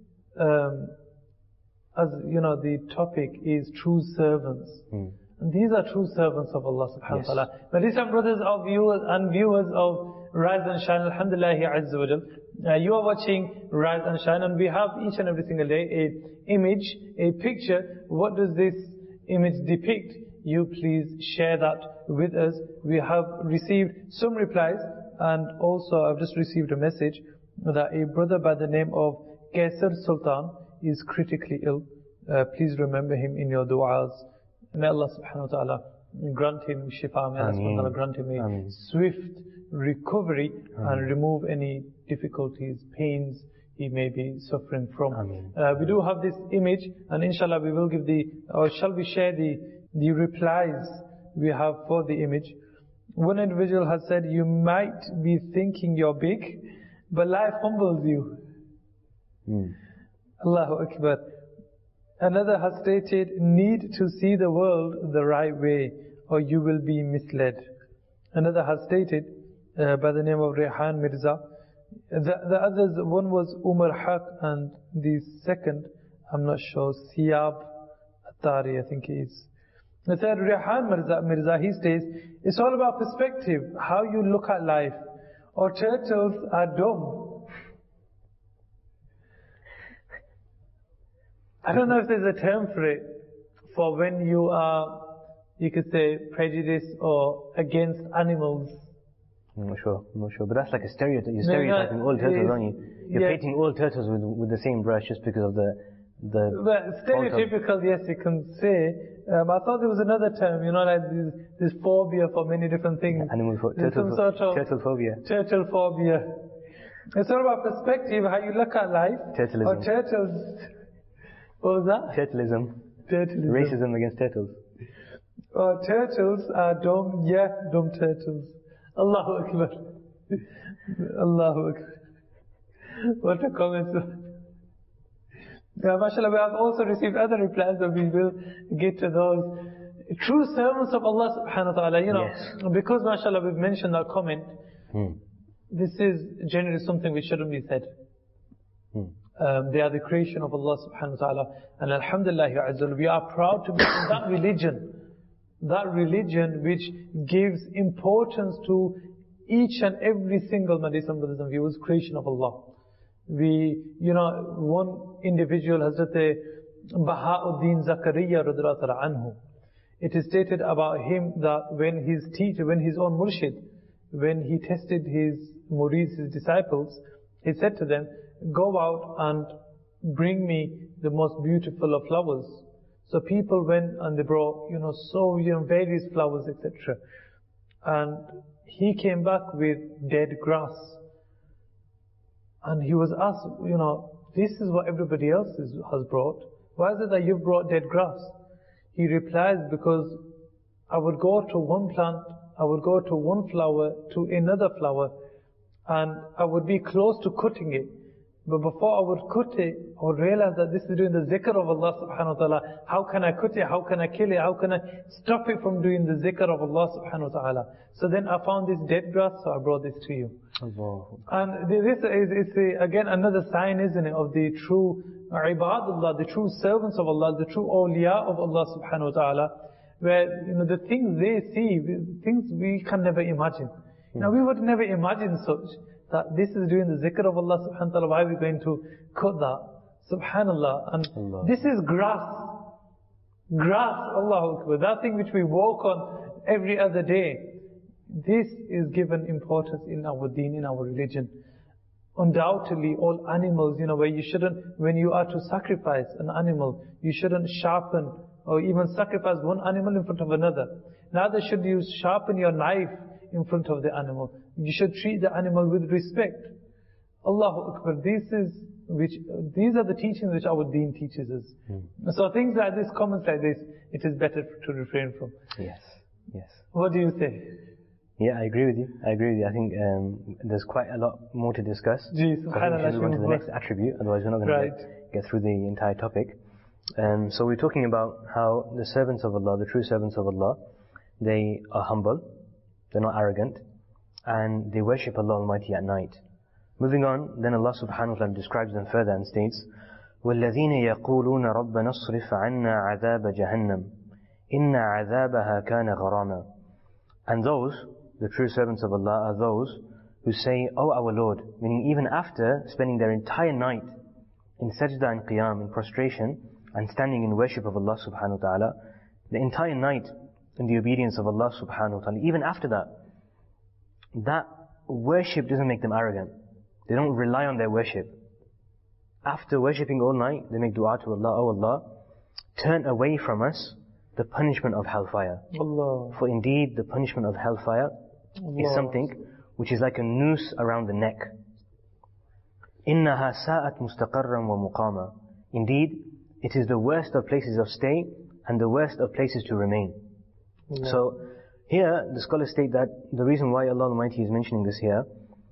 as the topic is true servants. And these are true servants of Allah subhanahu wa ta'ala. But these are brothers of viewers and viewers of Rise and Shine, Alhamdulillah Azza wa Jal. You are watching Rise and Shine, and we have each and every single day a image, a picture. What does this image depict? You please share that with us. We have received some replies, and also I've just received a message that a brother by the name of Kaisar Sultan is critically ill. Please remember him in your du'as. May Allah subhanahu wa ta'ala grant him shifa. May Allah subhanahu wa ta'ala grant him a swift recovery and remove any difficulties, pains he may be suffering from. We do have this image, and inshallah we will give shall we share the replies we have for the image. One individual has said, you might be thinking you're big, but life humbles you. Allahu Akbar. Another has stated, need to see the world the right way, or you will be misled. Another has stated, by the name of Rehan Mirza. The others, one was Umar Haq, and the second, I'm not sure, Siyab Attari, I think he is. The third, Rehan Mirza, he states, it's all about perspective, how you look at life. Or turtles are dumb. I don't know if there's a term for it, for when you are, you could say, prejudiced or against animals. I'm not sure, but that's like a stereotype. You're stereotyping all turtles, aren't you? You're painting all turtles with the same brush just because of the But stereotypical, yes, you can say. I thought there was another term, like this phobia for many different things. Turtle phobia. Turtle phobia. It's all about perspective, how you look at life. Turtleism. Or turtles. What was that? Turtleism. Racism against turtles. Or turtles are dumb, dumb turtles. Allahu Akbar. Allahu Akbar. What a comment. MashaAllah, we have also received other replies, but we will get to those. True servants of Allah subhanahu wa ta'ala, because MashaAllah we've mentioned that comment, this is generally something which shouldn't be said. They are the creation of Allah subhanahu wa ta'ala, and Alhamdulillah Azza, we are proud to be in that religion which gives importance to each and every single, my dear brothers and viewers, creation of Allah. One individual, Hazrat Bahauddin Zakaria radhiyallahu anhu, it is stated about him that when his teacher, when his own murshid, when he tested his murids, his disciples, he said to them, go out and bring me the most beautiful of flowers. So people went and they brought, various flowers, etc. And he came back with dead grass. And he was asked, this is what everybody else has brought. Why is it that you've brought dead grass? He replies, because I would go to one plant, I would go to one flower, to another flower, and I would be close to cutting it. But before I would cut it, I would realize that this is doing the zikr of Allah subhanahu wa ta'ala. How can I cut it? How can I kill it? How can I stop it from doing the zikr of Allah subhanahu wa ta'ala? So then I found this dead grass, so I brought this to you. And this is again another sign, isn't it, of the true ibadullah, the true servants of Allah, the true awliya of Allah subhanahu wa ta'ala, where, the things they see, things we can never imagine. Now we would never imagine such, that this is doing the zikr of Allah subhanahu wa ta'ala, why are we going to cut that? Subhanallah. And Allah. This is grass. Grass, Allahu Akbar. That thing which we walk on every other day. This is given importance in our deen, in our religion. Undoubtedly, all animals, where you shouldn't, when you are to sacrifice an animal, you shouldn't sharpen or even sacrifice one animal in front of another. Neither should you sharpen your knife in front of the animal. You should treat the animal with respect. Allahu Akbar. These are the teachings which our deen teaches us. So things like this, comments like this, it is better to refrain from. Yes. What do you say? Yeah, I agree with you. I think there's quite a lot more to discuss. Subhanallah. We'll go on to the next attribute, otherwise we're not going to get through the entire topic. So we're talking about how the servants of Allah, the true servants of Allah, they are humble, they're not arrogant, and they worship Allah Almighty at night. Moving on, then Allah subhanahu wa ta'ala describes them further and states, وَالَّذِينَ يَقُولُونَ رَبَّنَا اصْرِفْ عَنَّا عَذَابَ جَهَنَّمَ إِنَّ عَذَابَهَا كَانَ غَرَامًا. And those, the true servants of Allah, are those who say, "O our Lord," meaning even after spending their entire night in sajda and qiyam, in prostration, and standing in worship of Allah subhanahu wa ta'ala, the entire night in the obedience of Allah subhanahu wa ta'ala, even after that worship doesn't make them arrogant. They don't rely on their worship. After worshipping all night, they make dua to Allah, "O Allah, turn away from us the punishment of hellfire." Allah. For indeed, the punishment of hellfire is something which is like a noose around the neck. إِنَّهَا سَاءَتْ مُسْتَقَرًّا وَمُقَامًا. Indeed, it is the worst of places of stay and the worst of places to remain. Allah. So, here, the scholars state that the reason why Allah Almighty is mentioning this here,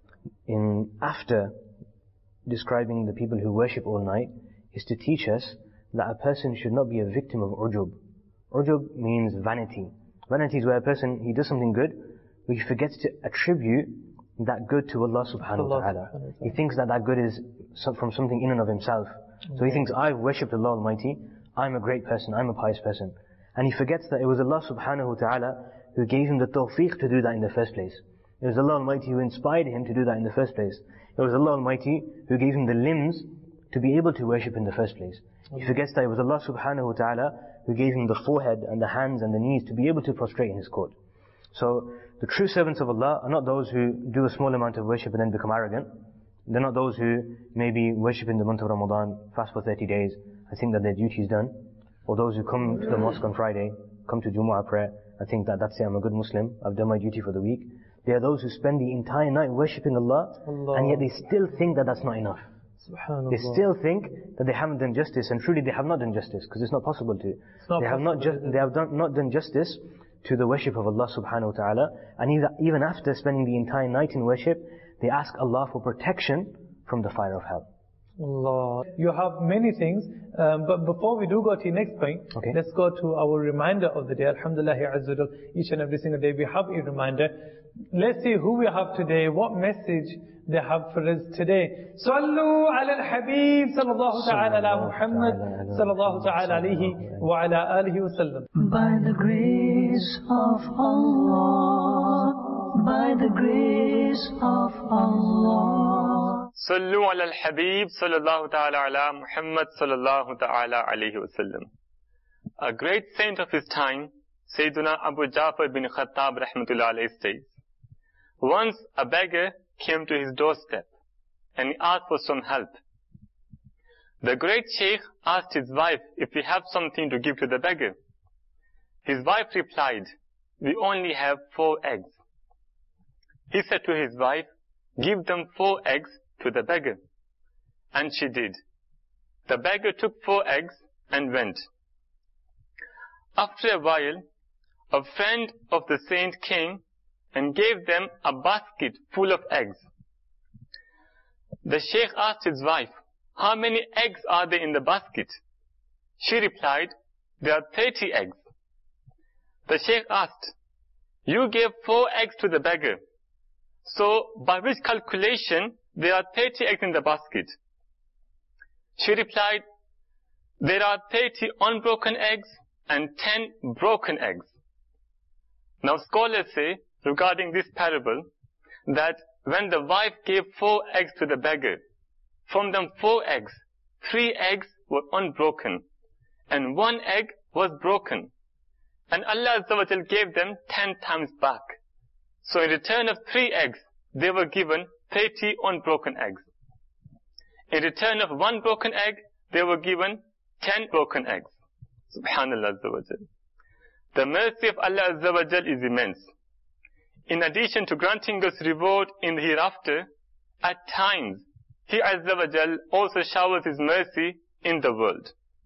after describing the people who worship all night, is to teach us that a person should not be a victim of ujub. Ujub means vanity. Vanity is where a person, he does something good, but he forgets to attribute that good to Allah subhanahu wa ta'ala. He thinks that good is from something in and of himself. So he thinks, I've worshipped Allah Almighty, I'm a great person, I'm a pious person. And he forgets that it was Allah subhanahu wa ta'ala who gave him the tawfiq to do that in the first place. It was Allah Almighty who inspired him to do that in the first place. It was Allah Almighty who gave him the limbs to be able to worship in the first place. He forgets that it was Allah subhanahu wa ta'ala who gave him the forehead and the hands and the knees to be able to prostrate in His court. So, the true servants of Allah are not those who do a small amount of worship and then become arrogant. They're not those who maybe worship in the month of Ramadan, fast for 30 days, and think that their duty is done. Or those who come to the mosque on Friday, come to Jumu'ah prayer, and think that that's it, I'm a good Muslim, I've done my duty for the week. They are those who spend the entire night worshipping Allah, and yet they still think that that's not enough. They still think that they haven't done justice, and truly they have not done justice, because it's not possible to. They have not done justice to the worship of Allah subhanahu wa ta'ala, and even after spending the entire night in worship, they ask Allah for protection from the fire of hell. Allah. You have many things, but before we do go to the next point, let's go to our reminder of the day. Alhamdulillah, Azza wa Jal, each and every single day we have a reminder. Let's see who we have today, what message they have for us today. Sallu ala al-Habib, sallallahu ta'ala ala Muhammad, sallallahu ta'ala alayhi wa ala alihi wa sallam. By the grace of Allah, by the grace of Allah. Sallu ala al-Habib, sallallahu ta'ala ala Muhammad, sallallahu ta'ala alayhi wa sallam. A great saint of his time, Sayyiduna Abu Ja'far bin Khattab rahmatullah alayhi says, once a beggar came to his doorstep and he asked for some help. The great sheikh asked his wife if he had something to give to the beggar. His wife replied, "We only have 4 eggs." He said to his wife, "Give them 4 eggs to the beggar." And she did. The beggar took 4 eggs and went. After a while, a friend of the saint came and gave them a basket full of eggs. the Shaykh asked his wife, how many eggs are there in the basket? She replied, there are 30 eggs. The Shaykh asked, you gave 4 eggs to the beggar. So, by which calculation there are 30 eggs in the basket? She replied, there are 30 unbroken eggs and 10 broken eggs. Now scholars say regarding this parable that when the wife gave 4 eggs to the beggar, from them 4 eggs, 3 eggs were unbroken and 1 egg was broken. And Allah Azza wa Jal gave them 10 times back. So in return of 3 eggs, they were given 30 unbroken eggs. In return of 1 broken egg, they were given 10 broken eggs. Subhanallah Azza wa Jal. The mercy of Allah Azza wa Jal is immense. In addition to granting us reward in the hereafter, at times, He Azza wa Jal also showers His mercy in the world.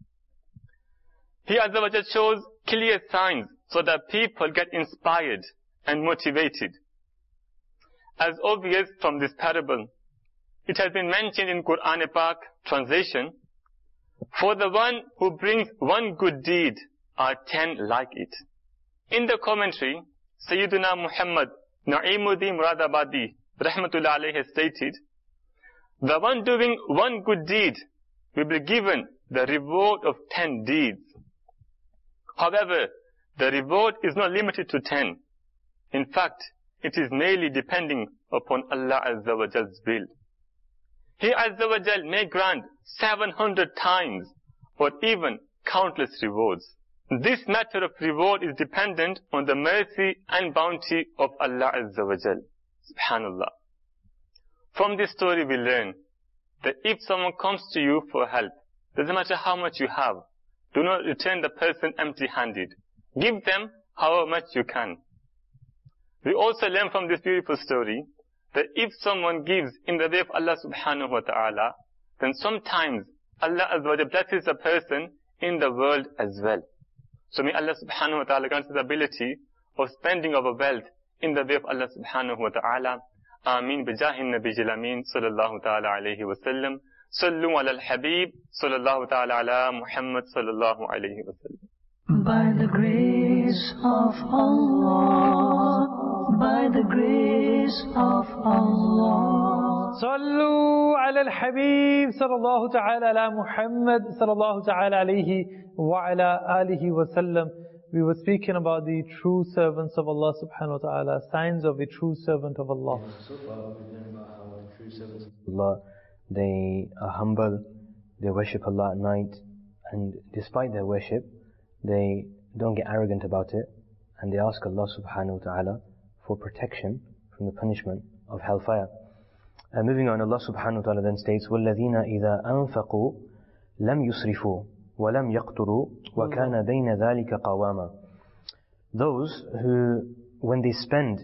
He Azza wa Jal shows clear signs so that people get inspired and motivated. As obvious from this parable, it has been mentioned in Quran Pak translation, for the one who brings 1 good deed are 10 like it. In the commentary, Sayyiduna Muhammad Na'imuddin Muradabadi Rahmatullah alayhi has stated, the one doing 1 good deed will be given the reward of 10 deeds. However, the reward is not limited to 10. In fact, it is merely depending upon Allah Azza wa Jal's will. He Azza wa Jal may grant 700 times or even countless rewards. This matter of reward is dependent on the mercy and bounty of Allah Azza wa Jal. Subhanallah. From this story we learn that if someone comes to you for help, doesn't matter how much you have, do not return the person empty-handed. Give them however much you can. We also learn from this beautiful story that if someone gives in the way of Allah subhanahu wa ta'ala, then sometimes Allah Azza wa Jal blesses a person in the world as well. So may Allah subhanahu wa ta'ala grant us the ability of spending our wealth in the way of Allah subhanahu wa ta'ala. Ameen bijahin nabiyil ameen sallallahu ta'ala alayhi wa sallam. Sallu ala al-habib sallallahu ta'ala ala Muhammad sallallahu alayhi wa sallam. By the grace of Allah, by the grace of Allah. Sallu ala al-habib sallallahu ta'ala ala Muhammad sallallahu ta'ala alayhi wa ala alihi wa sallam. We were speaking about the true servants of Allah subhanahu wa ta'ala, signs of a true servant of Allah. So far we've learned about how the true servants of Allah, they are humble, they worship Allah at night, and despite their worship, they don't get arrogant about it, and they ask Allah subhanahu wa ta'ala for protection from the punishment of hellfire. And moving on, Allah subhanahu wa ta'ala then states, وَالَّذِينَ إِذَا أَنفَقُوا لَمْ يُسْرِفُوا وَلَمْ يَقْتُرُوا وَكَانَ بَيْنَ ذَلِكَ قَوَامًا. Those who, when they spend,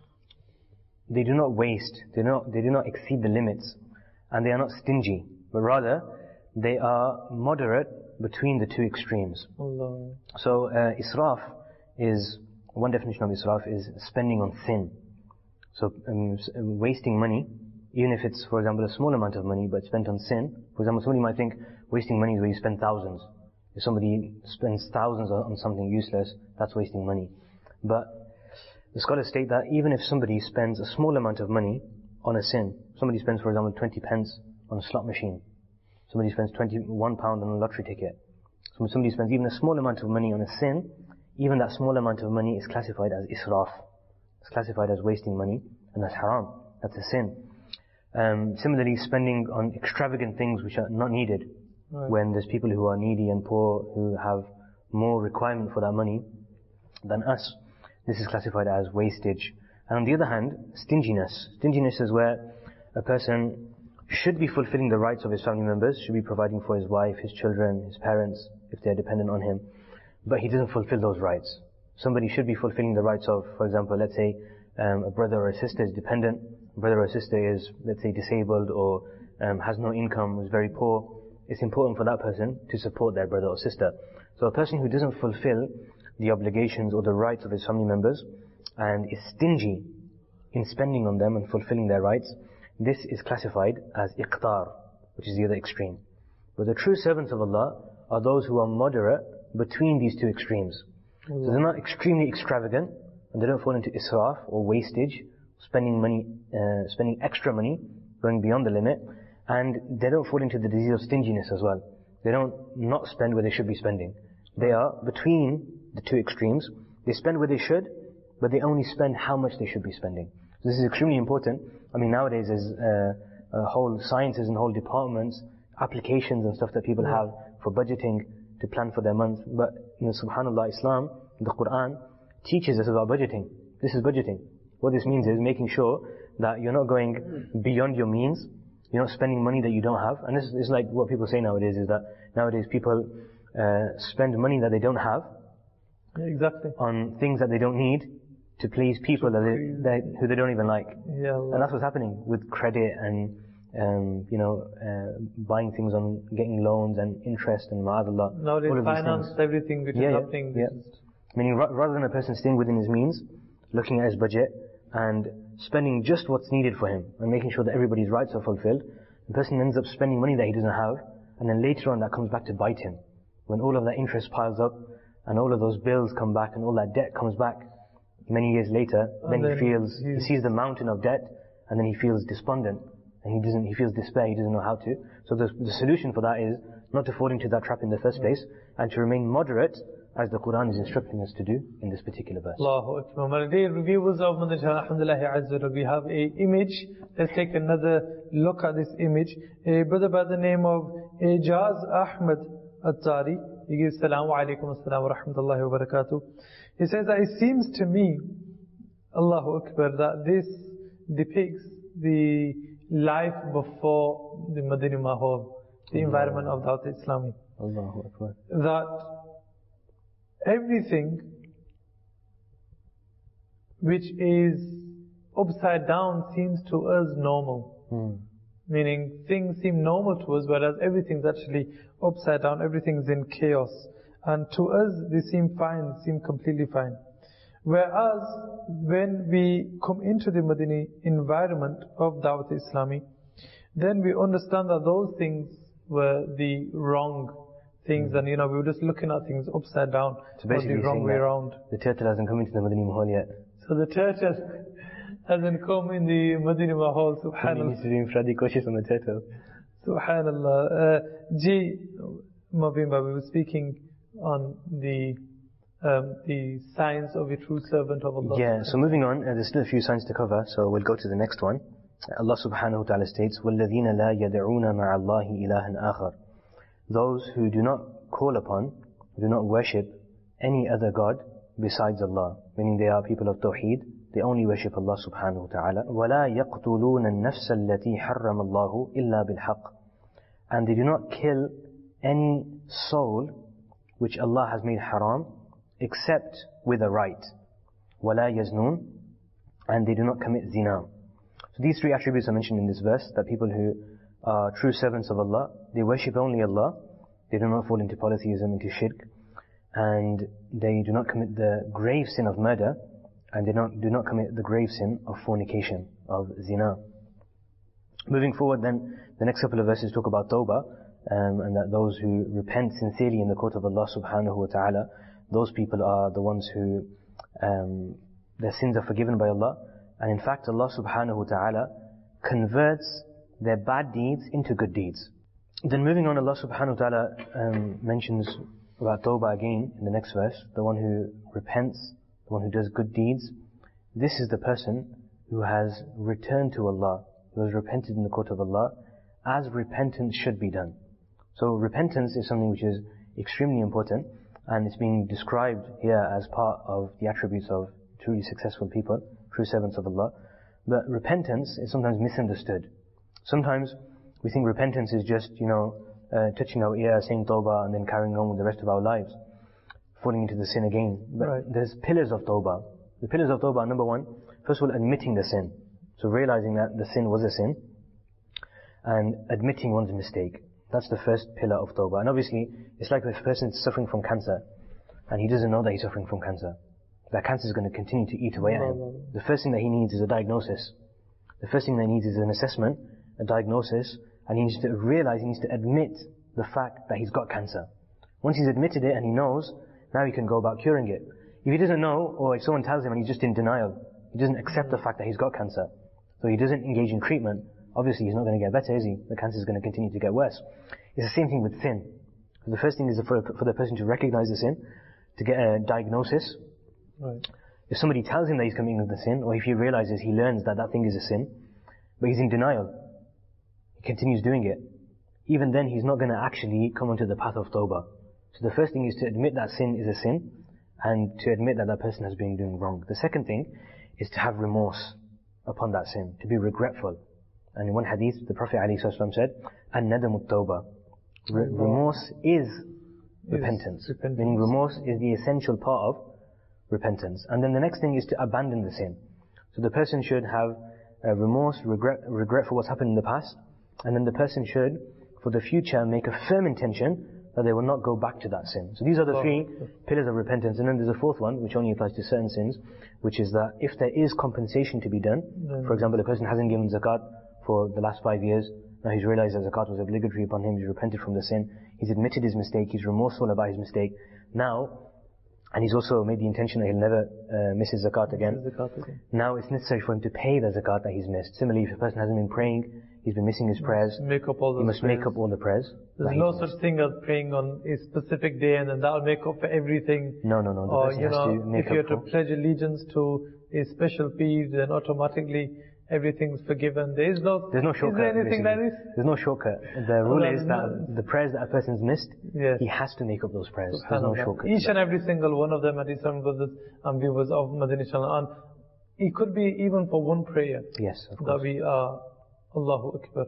they do not waste, they do not exceed the limits, and they are not stingy, but rather they are moderate between the two extremes. Allah. So israf is, one definition of israf is spending on sin. So wasting money, even if it's, for example, a small amount of money but spent on sin. For example, somebody might think wasting money is where you spend thousands. If somebody spends thousands on something useless, that's wasting money. But the scholars state that even if somebody spends a small amount of money on a sin, somebody spends, for example, 20 pence on a slot machine, somebody spends £21 on a lottery ticket, so somebody spends even a small amount of money on a sin, even that small amount of money is classified as israf. It's classified as wasting money, and that's haram. That's a sin. Similarly, spending on extravagant things which are not needed, Right. when there's people who are needy and poor who have more requirement for that money than us, this is classified as wastage. And on the other hand, stinginess. Stinginess is where a person should be fulfilling the rights of his family members, should be providing for his wife, his children, his parents, if they're dependent on him, but he doesn't fulfill those rights. Somebody should be fulfilling the rights of, for example, let's say a brother or a sister is dependent, a brother or a sister is, let's say, disabled or has no income, is very poor. It's important for that person to support their brother or sister. So a person who doesn't fulfill the obligations or the rights of his family members and is stingy in spending on them and fulfilling their rights, this is classified as iqtar, which is the other extreme. But the true servants of Allah are those who are moderate between these two extremes. So they're not extremely extravagant, and they don't fall into israf or wastage, spending extra money, going beyond the limit, and they don't fall into the disease of stinginess as well. They don't not spend where they should be spending. They are between the two extremes. They spend where they should, but they only spend how much they should be spending. So this is extremely important. I mean, nowadays there's whole sciences and whole departments, applications and stuff that people have for budgeting to plan for their month. But subhanAllah, Islam, the Quran, teaches us about budgeting. This is budgeting. What this means is making sure that you're not going beyond your means, you're not spending money that you don't have. And this is like what people say nowadays, is that nowadays people spend money that they don't have on things that they don't need to please people who they don't even like. And that's what's happening with credit and buying things on getting loans and interest and ma'adallah. Nowadays finance everything which is happening. Meaning rather than a person staying within his means, looking at his budget and spending just what's needed for him and making sure that everybody's rights are fulfilled, the person ends up spending money that he doesn't have, and then later on that comes back to bite him. When all of that interest piles up and all of those bills come back and all that debt comes back many years later, then he sees the mountain of debt, and then he feels despondent and he feels despair, he doesn't know how to. So the solution for that is not to fall into that trap in the first place, and to remain moderate, as the Quran is instructing us to do in this particular verse. Allahu Akbar. My dear reviewers of Madinah Channel, Alhamdulillah Azza wa Jalla, we have a image. Let's take another look at this image. A brother by the name of Ijaz Ahmed At-Tari, he gives Salaamu Alaikum As-salamu wa Rahmatullahi wa Barakatuh. He says that it seems to me, Allahu Akbar, that this depicts the life before the Madinah Mahal, the environment of Dawat Islami. Allahu Akbar. That everything which is upside down seems to us normal. Meaning things seem normal to us, whereas everything's actually upside down, everything's in chaos. And to us they seem fine, seem completely fine. Whereas when we come into the Madini environment of Dawat Islami, then we understand that those things were the wrong things, and we were just looking at things upside down, so or the wrong way around. The turtle hasn't come into the Madini Mahal yet. So the turtle hasn't come in the Madini Mahal, subhanAllah. You need to do infradi koshish on the turtle. Subhanallah. Mabimba, we were speaking on the signs of a true servant of Allah. Yeah, so moving on, there's still a few signs to cover, so we'll go to the next one. Allah subhanahu wa ta'ala states, وَالَّذِينَ لَا يَدْعُونَ مَعَ اللَّهِ إِلَهًا آخَرَ. Those who do not call upon, do not worship any other God besides Allah, meaning they are people of Tawheed, they only worship Allah subhanahu wa ta'ala. وَلَا يَقْتُلُونَ النَّفْسَ الَّتِي حَرَّمَ اللَّهُ إِلَّا بِالْحَقِّ. And they do not kill any soul which Allah has made haram, except with a right. وَلَا يَزْنُونَ. And they do not commit zina. So these three attributes are mentioned in this verse, that people who are true servants of Allah, they worship only Allah, they do not fall into polytheism, into shirk, and they do not commit the grave sin of murder, and they do not commit the grave sin of fornication, of zina. Moving forward then, the next couple of verses talk about tawbah, and that those who repent sincerely in the court of Allah subhanahu wa ta'ala, those people are the ones who their sins are forgiven by Allah, and in fact Allah subhanahu wa ta'ala converts their bad deeds into good deeds. Then moving on, Allah subhanahu wa ta'ala mentions about tawbah again in the next verse, the one who repents, the one who does good deeds. This is the person who has returned to Allah, who has repented in the court of Allah, as repentance should be done. So repentance is something which is extremely important, and it's being described here as part of the attributes of truly successful people, true servants of Allah. But repentance is sometimes misunderstood. Sometimes we think repentance is just, touching our ear, saying tawbah, and then carrying on with the rest of our lives, falling into the sin again. But there's pillars of tawbah. The pillars of tawbah, number one, first of all, admitting the sin. So realizing that the sin was a sin, and admitting one's mistake. That's the first pillar of tawbah. And obviously, it's like if a person is suffering from cancer, and he doesn't know that he's suffering from cancer. That cancer is going to continue to eat away at him. The first thing that he needs is a diagnosis. The first thing that he needs is an assessment, a diagnosis, and he needs to realize, he needs to admit the fact that he's got cancer. Once he's admitted it and he knows, now he can go about curing it. If he doesn't know, or if someone tells him and he's just in denial, he doesn't accept the fact that he's got cancer, so he doesn't engage in treatment, obviously he's not going to get better, is he? The cancer is going to continue to get worse. It's the same thing with sin. So the first thing is for the person to recognize the sin, to get a diagnosis. Right. If somebody tells him that he's committing the sin, or if he realizes, he learns that that thing is a sin, but he's in denial, he continues doing it, even then he's not going to actually come onto the path of tawbah. So the first thing is to admit that sin is a sin, and to admit that that person has been doing wrong. The second thing is to have remorse upon that sin, to be regretful. And in one hadith, the Prophet ﷺ said, "An-nadamu at-tawbah." Remorse is repentance. Meaning remorse is the essential part of repentance. And then the next thing is to abandon the sin. So the person should have remorse, regret for what's happened in the past, and then the person should, for the future, make a firm intention that they will not go back to that sin. So these are the three pillars of repentance. And then there's a fourth one, which only applies to certain sins, which is that if there is compensation to be done, for example, a person hasn't given zakat for the last 5 years, now he's realized that zakat was obligatory upon him, he's repented from the sin, he's admitted his mistake, he's remorseful about his mistake. Now, and he's also made the intention that he'll never miss his zakat again. Now it's necessary for him to pay the zakat that he's missed. Similarly, if a person hasn't been praying, he's been missing his prayers, he must make up all the prayers. There's no such thing as praying on a specific day and then that'll make up for everything. No. The person has to make if you up have to pledge allegiance to a special Peer, then automatically everything's forgiven. There's no shortcut. Is there anything like this? There's no shortcut. The rule is that the prayers that a person's missed, he has to make up those prayers. There's no shortcut. Each and every single one of them, at least some brothers and viewers of Madani Channel, and it could be even for one prayer. Yes, of course. That we are, Allahu Akbar,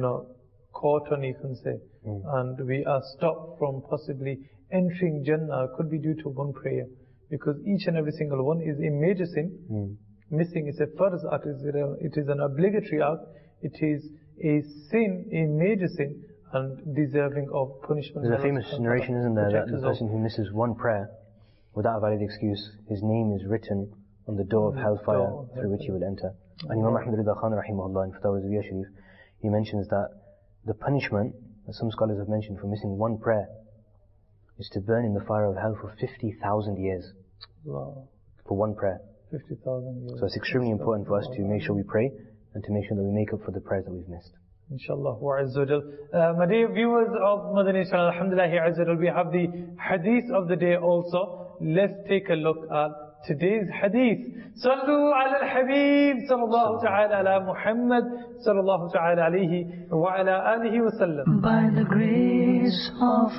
caught on, you can say, and we are stopped from possibly entering Jannah. Could be due to one prayer, because each and every single one is a major sin. Missing is a farz act, it is an obligatory act, it is a sin, a major sin, and deserving of punishment. There's a famous narration, isn't there, that the person who misses one prayer without a valid excuse, his name is written on the door of hellfire through which he will enter. And Imam Ahmad Rida Khan rahimahullah in Fatawa Zawiya Sharif, he mentions that the punishment that some scholars have mentioned for missing one prayer is to burn in the fire of hell for 50,000 years. For one prayer. 50,000 years. So it's extremely important for us to make sure we pray and to make sure that we make up for the prayers that we've missed. Inshallah wa azza wa jal. My dear viewers of Madani Channel, alhamdulillah azza wa jal, we have the hadith of the day also. Let's take a look at today's hadith. Sallu ala al-Habib sallallahu ta'ala ala Muhammad sallallahu ta'ala alayhi wa ala alihi wa sallam. By the grace of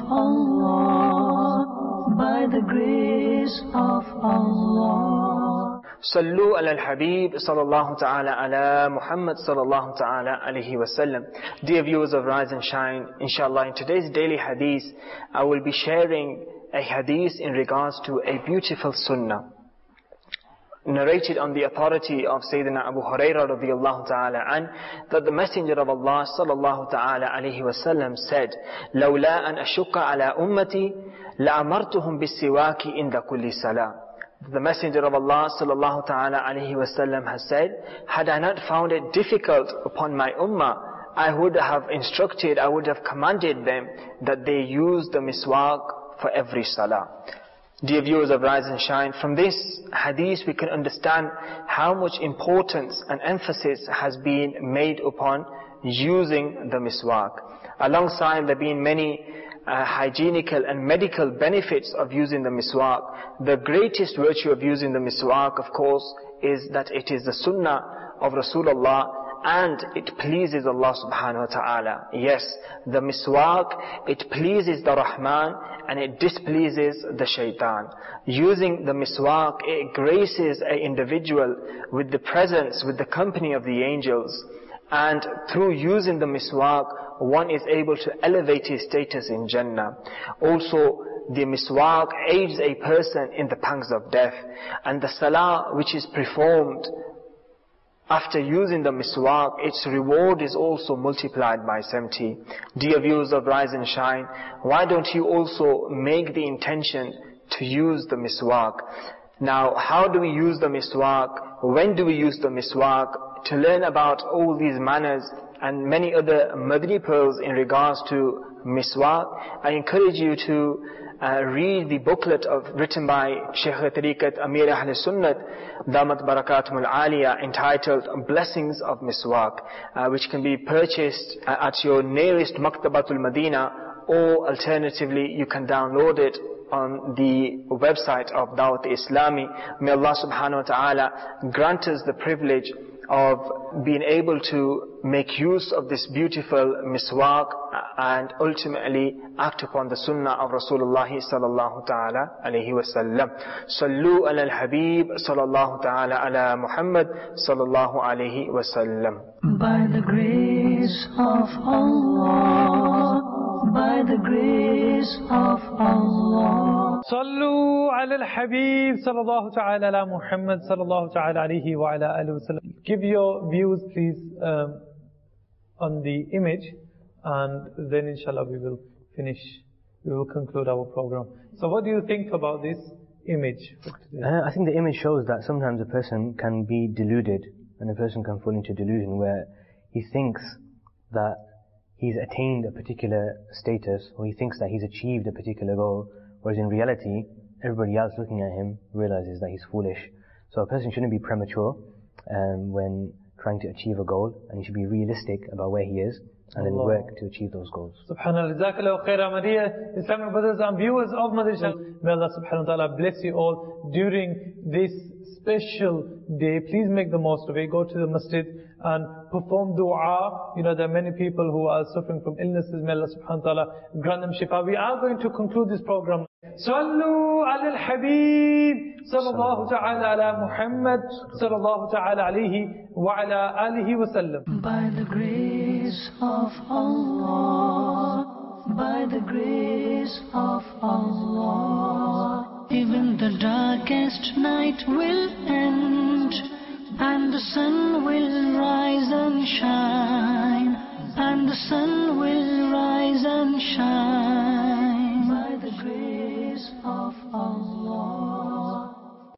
Allah, by the grace of Allah. Sallu ala al-Habib sallallahu ta'ala ala Muhammad sallallahu ta'ala alayhi wa sallam. Dear viewers of Rise and Shine, inshallah in today's daily hadith, I will be sharing a hadith in regards to a beautiful sunnah. Narrated on the authority of Sayyidina Abu Hurairah radiyallahu ta'ala an, that the Messenger of Allah sallallahu ta'ala alayhi wa sallam said, لَوْلَا أَنْ أَشُكَّ عَلَىٰ أُمَّتِي لَأَمَرْتُهُمْ بِالسِّوَاكِ عِنْدَ كُلِّ صَلَاةٍ. The Messenger of Allah sallallahu ta'ala alayhi wa sallam has said, had I not found it difficult upon my ummah, I would have instructed, I would have commanded them that they use the miswak for every salah. Dear viewers of Rise and Shine, from this hadith we can understand how much importance and emphasis has been made upon using the miswak. Alongside there being many hygienical and medical benefits of using the miswak, the greatest virtue of using the miswak, of course, is that it is the sunnah of Rasulullah and it pleases Allah subhanahu wa ta'ala. Yes, the miswak, it pleases the Rahman and it displeases the shaitan. Using the miswak, it graces an individual with the presence, with the company of the angels. And through using the miswak, one is able to elevate his status in Jannah. Also, the miswak aids a person in the pangs of death. And the salah which is performed after using the miswak, its reward is also multiplied by 70. Dear viewers of Rise and Shine, why don't you also make the intention to use the miswak? Now, how do we use the miswak? When do we use the miswak? to learn about all these manners and many other Madani pearls in regards to miswak, I encourage you to read the booklet written by Shaykh al-Tariqat Amir Ahl Sunnat Damat Barakatum al-Aliyah, entitled Blessings of Miswak, which can be purchased at your nearest Maktabatul Madina, or alternatively you can download it on the website of Dawat Islami. May Allah subhanahu wa ta'ala grant us the privilege of being able to make use of this beautiful miswak and ultimately act upon the sunnah of Rasulullah sallallahu ta'ala alayhi wa sallam. Sallu ala al-Habib sallallahu ta'ala ala Muhammad sallallahu alayhi wa sallam. By the grace of Allah, by the grace of Allah. Sallu ala al-Habib sallallahu ta'ala ala Muhammad sallallahu ta'ala alayhi wa ala alihi wa sallam. Give your views please on the image, and then inshallah we will conclude our program. So what do you think about this image for today? I think the image shows that sometimes a person can be deluded, and a person can fall into delusion where he thinks that he's attained a particular status, or he thinks that he's achieved a particular goal, whereas in reality, everybody else looking at him realizes that he's foolish. So a person shouldn't be premature when trying to achieve a goal, and he should be realistic about where he is, and then work to achieve those goals. Subhanallah, Jazakallahu khairan, Maria, Islamic brothers and viewers of Madinah. May Allah subhanahu wa ta'ala bless you all during this special day. Please make the most of it. Go to the masjid and perform dua. You know, there are many people who are suffering from illnesses. May Allah subhanahu wa ta'ala grant them shifa. We are going to conclude this program. Sallu ala al-Habib sallallahu ta'ala ala Muhammad sallallahu ta'ala alayhi wa ala alihi wa sallam. By the grace of Allah, by the grace of Allah, even the darkest night will end, and the sun will rise and shine, and the sun will rise and shine. By the grace of Allah.